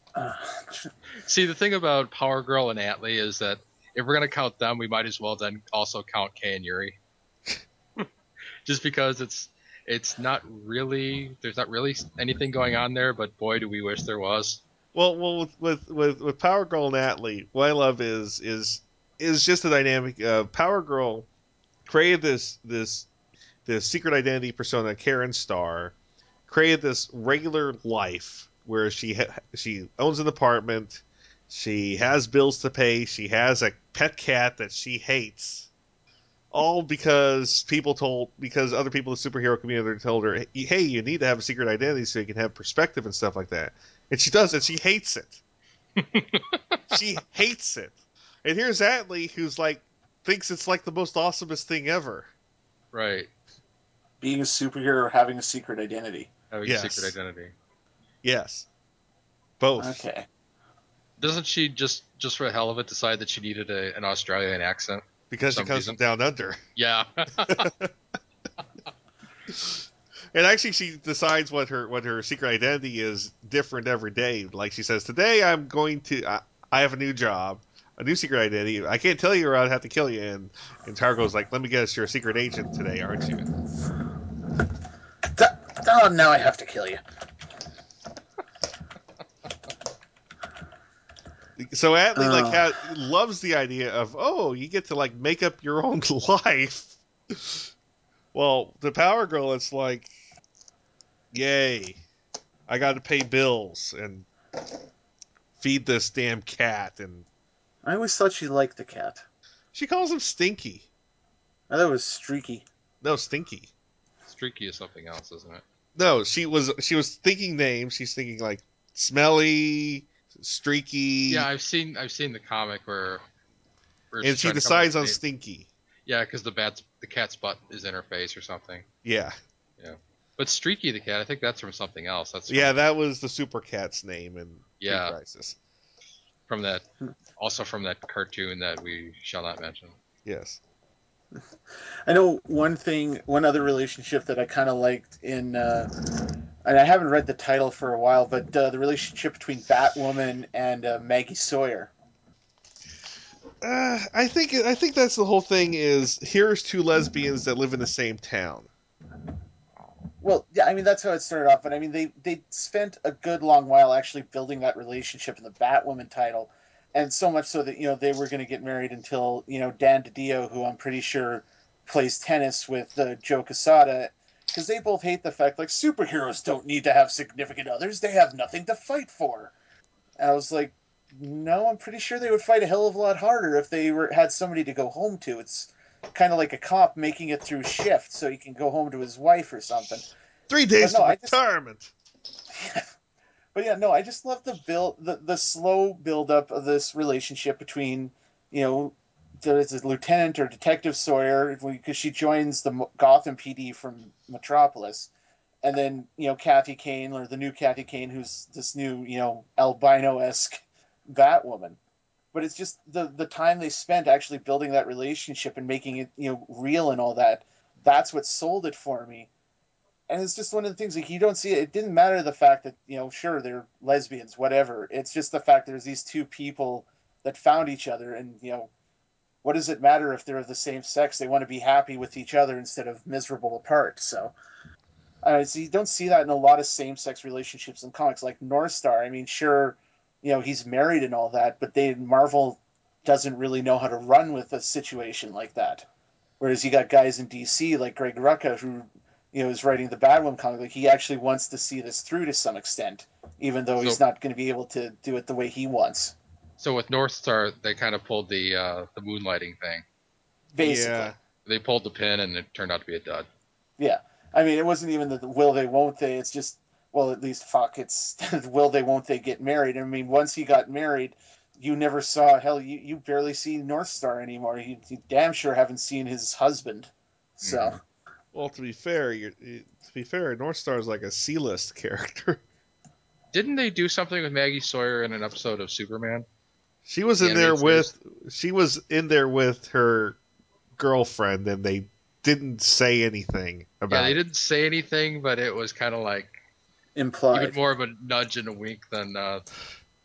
B: Uh,
C: See, the thing about Power Girl and Atlee is that if we're gonna count them, we might as well then also count Kay and Yuri, just because it's it's not really there's not really anything going on there, but boy, do we wish there was.
A: Well, well, with with with, with Power Girl and Atlee, what I love is is is just the dynamic of Power Girl created this this this secret identity persona, Karen Starr, created this regular life where she ha- she owns an apartment, she has bills to pay, she has a pet cat that she hates, all because people told because other people in the superhero community told her, hey, you need to have a secret identity so you can have perspective and stuff like that, and she does it. She hates it. She hates it. And here's Atlee, who's like thinks it's like the most awesomest thing ever.
C: Right.
B: being a superhero or having a secret identity.
C: Having
A: Yes.
C: a secret identity.
A: Yes. Both.
B: Okay.
C: Doesn't she just just for the hell of it decide that she needed a, an Australian accent?
A: Because she
C: some
A: comes
C: reason.
A: from down under.
C: Yeah.
A: And actually, she decides what her what her secret identity is different every day. Like she says, today I'm going to I, I have a new job, a new secret identity. I can't tell you or I'd have to kill you. And and Targo's like, let me guess, you're a secret agent today, aren't you?
B: Th- oh, now I have to kill you.
A: So Atlee like
B: Uh.
A: ha- loves the idea of, oh, you get to like make up your own life. Well, the Power Girl, it's like, yay, I got to pay bills and feed this damn cat, and
B: I always thought she liked the cat.
A: she calls him Stinky.
B: I thought it was Streaky.
A: No, Stinky.
C: Streaky is something else, isn't it?
A: No, she was she was thinking names. She's thinking like Smelly, Streaky.
C: Yeah, I've seen I've seen the comic where, where
A: and
C: she's
A: she
C: trying to come up
A: decides
C: with
A: on
C: name-
A: Stinky.
C: Yeah, because the bat's the cat's butt is in her face or something.
A: Yeah,
C: Yeah, but Streaky the cat, I think that's from something else. That's from,
A: yeah, that was the Super Cat's name in
C: Yeah.
A: Pre-Crisis.
C: from that, also from that cartoon that we shall not mention.
A: Yes.
B: I know one thing, one other relationship that I kind of liked in, uh, and I haven't read the title for a while, but uh, the relationship between Batwoman and uh, Maggie Sawyer.
A: Uh, I think I think that's the whole thing. Is here's two lesbians that live in the same town.
B: Well, yeah, I mean that's how it started off, but I mean they they spent a good long while actually building that relationship in the Batwoman title, and so much so that you know they were going to get married until you know Dan DiDio, who I'm pretty sure plays tennis with uh, Joe Quesada, because they both hate the fact like superheroes don't need to have significant others; they have nothing to fight for. And I was like, no, I'm pretty sure they would fight a hell of a lot harder if they were had somebody to go home to. It's kind of like a cop making it through shift so he can go home to his wife or something.
A: Three days
B: But no,
A: to
B: I just
A: retirement.
B: but yeah, no, I just love the build the, the slow build up of this relationship between, you know, there's a Lieutenant or Detective Sawyer because she joins the Gotham P D from Metropolis, and then you know Kathy Kane or the new Kathy Kane, who's this new you know albino esque Batwoman. But it's just the the time they spent actually building that relationship and making it you know real and all that. That's what sold it for me. And it's just one of the things like you don't see it. It didn't matter the fact that you know sure they're lesbians, whatever. It's just the fact there's these two people that found each other, and you know what does it matter if they're of the same sex? They want to be happy with each other instead of miserable apart. So uh, so you don't see that in a lot of same-sex relationships in comics, like North Star. I mean, sure, you know he's married and all that, but they Marvel doesn't really know how to run with a situation like that. Whereas you got guys in D C like Greg Rucka who you know is writing the Batwoman comic, like he actually wants to see this through to some extent, even though
C: So
B: he's not going to be able to do it the way he wants.
C: so with North Star, they kind of pulled the uh, the moonlighting thing.
B: Basically,
A: Yeah.
C: They pulled the pin, and it turned out to be a dud.
B: yeah. I mean, it wasn't even the will they won't they. It's just well, at least fuck. It's will they won't they get married. I mean, once he got married, you never saw hell. You, you barely see North Star anymore. You, you damn sure haven't seen his husband. So.
C: Mhm.
A: Well, to be fair, you're, to be fair, North Star is like a C-list character.
C: Didn't they do something with Maggie Sawyer in an episode of Superman?
A: She was
C: The
A: in there
C: animated
A: with she was in there with her girlfriend, and they didn't say anything about
C: Yeah, they
A: it.
C: didn't say anything, but it was kind of like
B: Implied.
C: even more of a nudge and a wink than uh,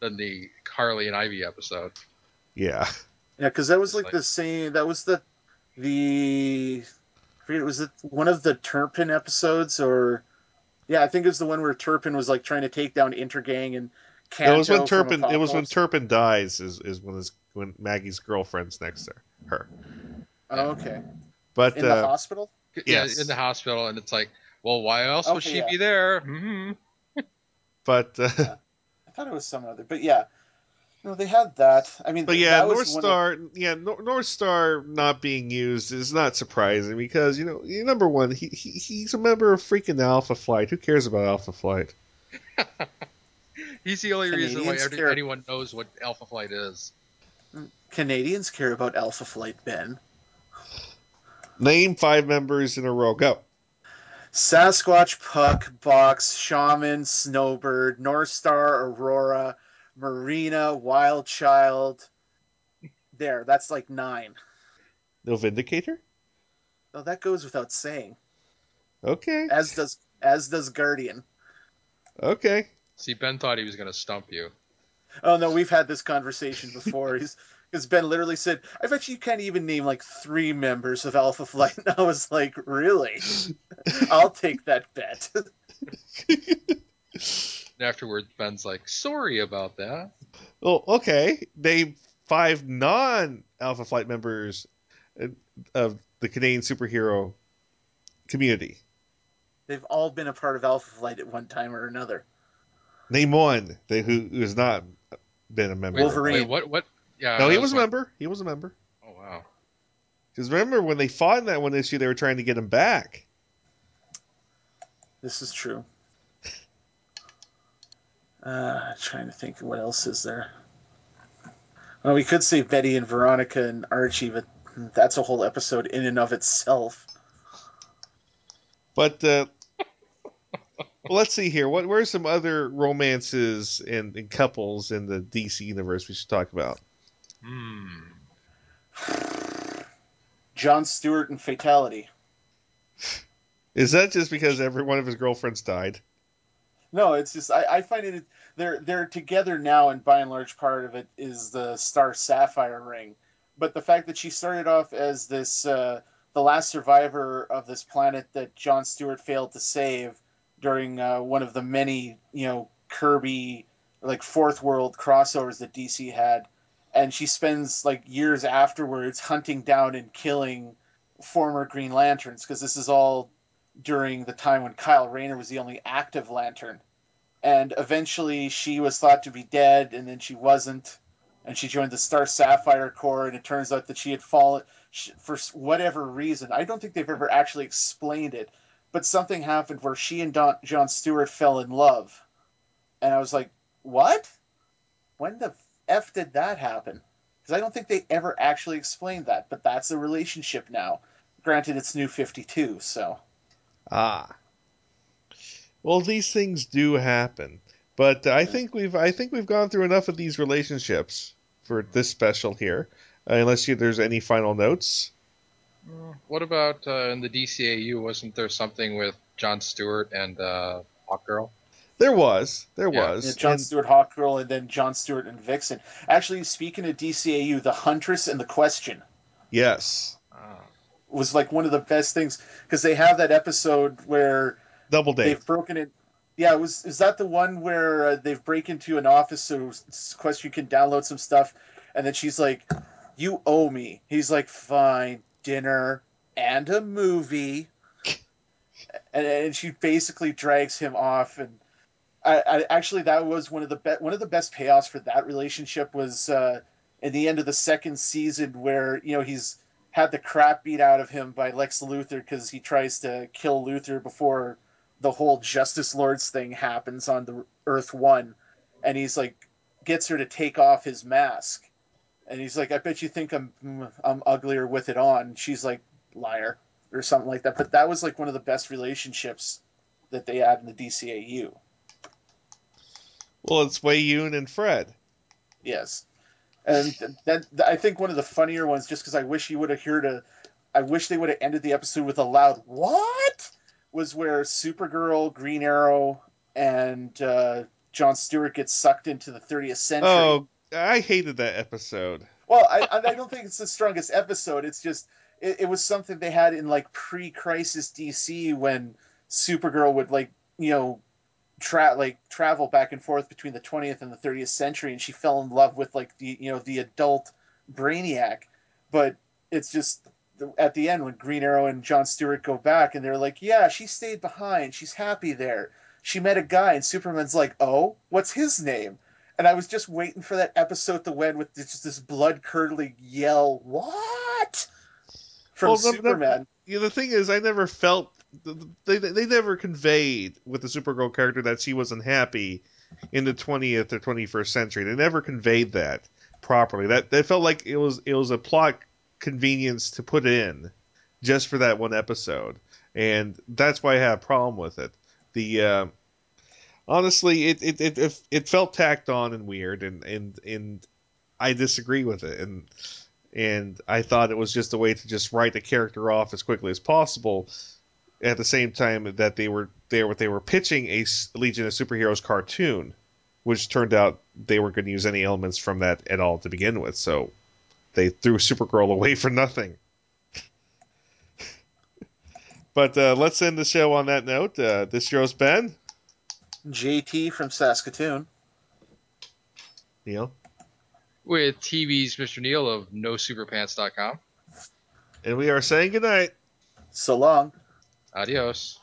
C: than the Carly and Ivy episode.
A: Yeah.
B: Yeah, because that was
C: It's
B: like,
C: like-
B: the same. That was the the. I forget, was it one of the Turpin episodes or? Yeah, I think it was the one where Turpin was like trying to take down Intergang and Kanto
A: It was when
B: from
A: Turpin. It was when
B: Apocalypse.
A: Turpin dies. Is is when his when Maggie's girlfriend's next to her.
B: Oh, okay.
A: But
B: In the
A: uh,
B: hospital?
C: Yeah,
A: yes.
C: in the hospital, and it's like, well, why else would
B: Okay,
C: she
B: yeah.
C: be there? hmm
A: but uh,
B: Yeah. I thought it was some other, but yeah. No, they had that. I mean,
A: but
B: th-
A: yeah,
B: that was
A: North
B: one of.
A: Star. Yeah, Nor- North Star not being used is not surprising because you know, number one, he, he he's a member of freaking Alpha Flight. Who cares about Alpha Flight?
C: He's the only reason why
B: Canadians
C: every,
B: care-
C: anyone knows what Alpha Flight is.
B: Canadians care about Alpha Flight, Ben.
A: Name five members in a row. Go.
B: Sasquatch, Puck, Box, Shaman, Snowbird, North Star, Aurora, Marina, Wild Child. There, that's like nine.
A: No Vindicator.
B: Oh, that goes without saying.
A: Okay.
B: As does as does Guardian.
A: Okay.
C: See, Ben thought he was going to stump you.
B: Oh no, we've had this conversation before. He's because Ben literally said, "I bet you can't even name like three members of Alpha Flight." And I was like, "Really? I'll take that bet."
C: And afterwards, Ben's like, sorry about that.
A: Well, okay. Name five non-Alpha Flight members of the Canadian superhero community.
B: They've all been a part of Alpha Flight at one time or another.
A: Name one they, who, who has not been a member.
C: Wait,
B: Wolverine.
C: Wait, what? What? Yeah.
A: No, he
C: I
A: was a
C: like,
A: member. He was a member.
C: Oh wow.
A: Because remember when they fought in that one issue, they were trying to get him back.
B: This is true. Uh, trying to think of what else is there. Well, we could say Betty and Veronica and Archie, but that's a whole episode in and of itself.
A: But uh, well, let's see here. What? Where's some other romances and, and couples in the D C universe we should talk about?
C: Hmm.
B: Jon Stewart and Fatality.
A: Is that just because every one of his girlfriends died?
B: No, it's just I, I find it they're they're together now, and by and large part of it is the Star Sapphire ring. But the fact that she started off as this uh, the last survivor of this planet that Jon Stewart failed to save during uh, one of the many you know Kirby like fourth world crossovers that D C had, and she spends like years afterwards hunting down and killing former Green Lanterns because this is all during the time when Kyle Rayner was the only active Lantern. And eventually she was thought to be dead, and then she wasn't. And she joined the Star Sapphire Corps, and it turns out that she had fallen for whatever reason. I don't think they've ever actually explained it, but something happened where she and Don, Jon Stewart fell in love. And I was like, what? When the F did that happen? Because I don't think they ever actually explained that, but that's the relationship now. Granted, it's New fifty-two, so.
A: Ah. Well, these things do happen, but I think we've I think we've gone through enough of these relationships for this special here. Uh, unless you, there's any final notes.
C: What about uh, in the D C A U? Wasn't there something with Jon Stewart and uh, Hawkgirl?
A: There was, there
C: Yeah.
A: was,
B: Yeah, Jon
A: and
B: Stewart, Hawkgirl, and then Jon Stewart and Vixen. Actually, speaking of D C A U, the Huntress and the Question
A: yes,
C: Ah.
B: was like one of the best things because they have that episode where
A: double date.
B: they've broken it. Yeah, it was is that the one where uh, they've break into an office so Question can download some stuff, and then she's like, "You owe me." He's like, "Fine, dinner and a movie," and, and she basically drags him off. And I, I actually that was one of the be- one of the best payoffs for that relationship was uh, in the end of the second season where you know he's had the crap beat out of him by Lex Luthor because he tries to kill Luthor before the whole Justice Lords thing happens on the Earth One, and he's like gets her to take off his mask, and he's like, "I bet you think I'm I'm uglier with it on." And she's like, "Liar," or something like that. But that was like one of the best relationships that they had in the D C A U.
A: Well, it's Wei Yun and Fred.
B: Yes, and that I think one of the funnier ones, just because I wish you would have heard a, I wish they would have ended the episode with a loud "what," was where Supergirl, Green Arrow, and uh, Jon Stewart gets sucked into the thirtieth century.
A: Oh, I hated that episode.
B: Well, I, I don't think it's the strongest episode. It's just it, it was something they had in like pre-crisis D C when Supergirl would like you know tra- like travel back and forth between the twentieth and the thirtieth century, and she fell in love with like the you know the adult Brainiac. But it's just at the end when Green Arrow and Jon Stewart go back, and they're like, "Yeah, she stayed behind. She's happy there. She met a guy," and Superman's like, "Oh, what's his name?" And I was just waiting for that episode to end with just this blood curdling yell, "What?" from
A: Well, the, the,
B: Superman.
A: you know, the thing is, I never felt they they never conveyed with the Supergirl character that she was unhappy in the twentieth or twenty-first century. They never conveyed that properly. That they felt like it was it was a plot convenience to put in just for that one episode, and that's why I had a problem with it. The uh, honestly, it, it it it it felt tacked on and weird, and and and I disagree with it, and and I thought it was just a way to just write the character off as quickly as possible. At the same time that they were they were they were pitching a Legion of Superheroes cartoon, which turned out they weren't going to use any elements from that at all to begin with, so they threw Supergirl away for nothing. But uh, let's end the show on that note. Uh, this show's Ben.
B: J T from Saskatoon.
A: Neil.
C: With T V's Mister Neil of no super pants dot com.
A: And we are saying goodnight.
B: So long.
C: Adios.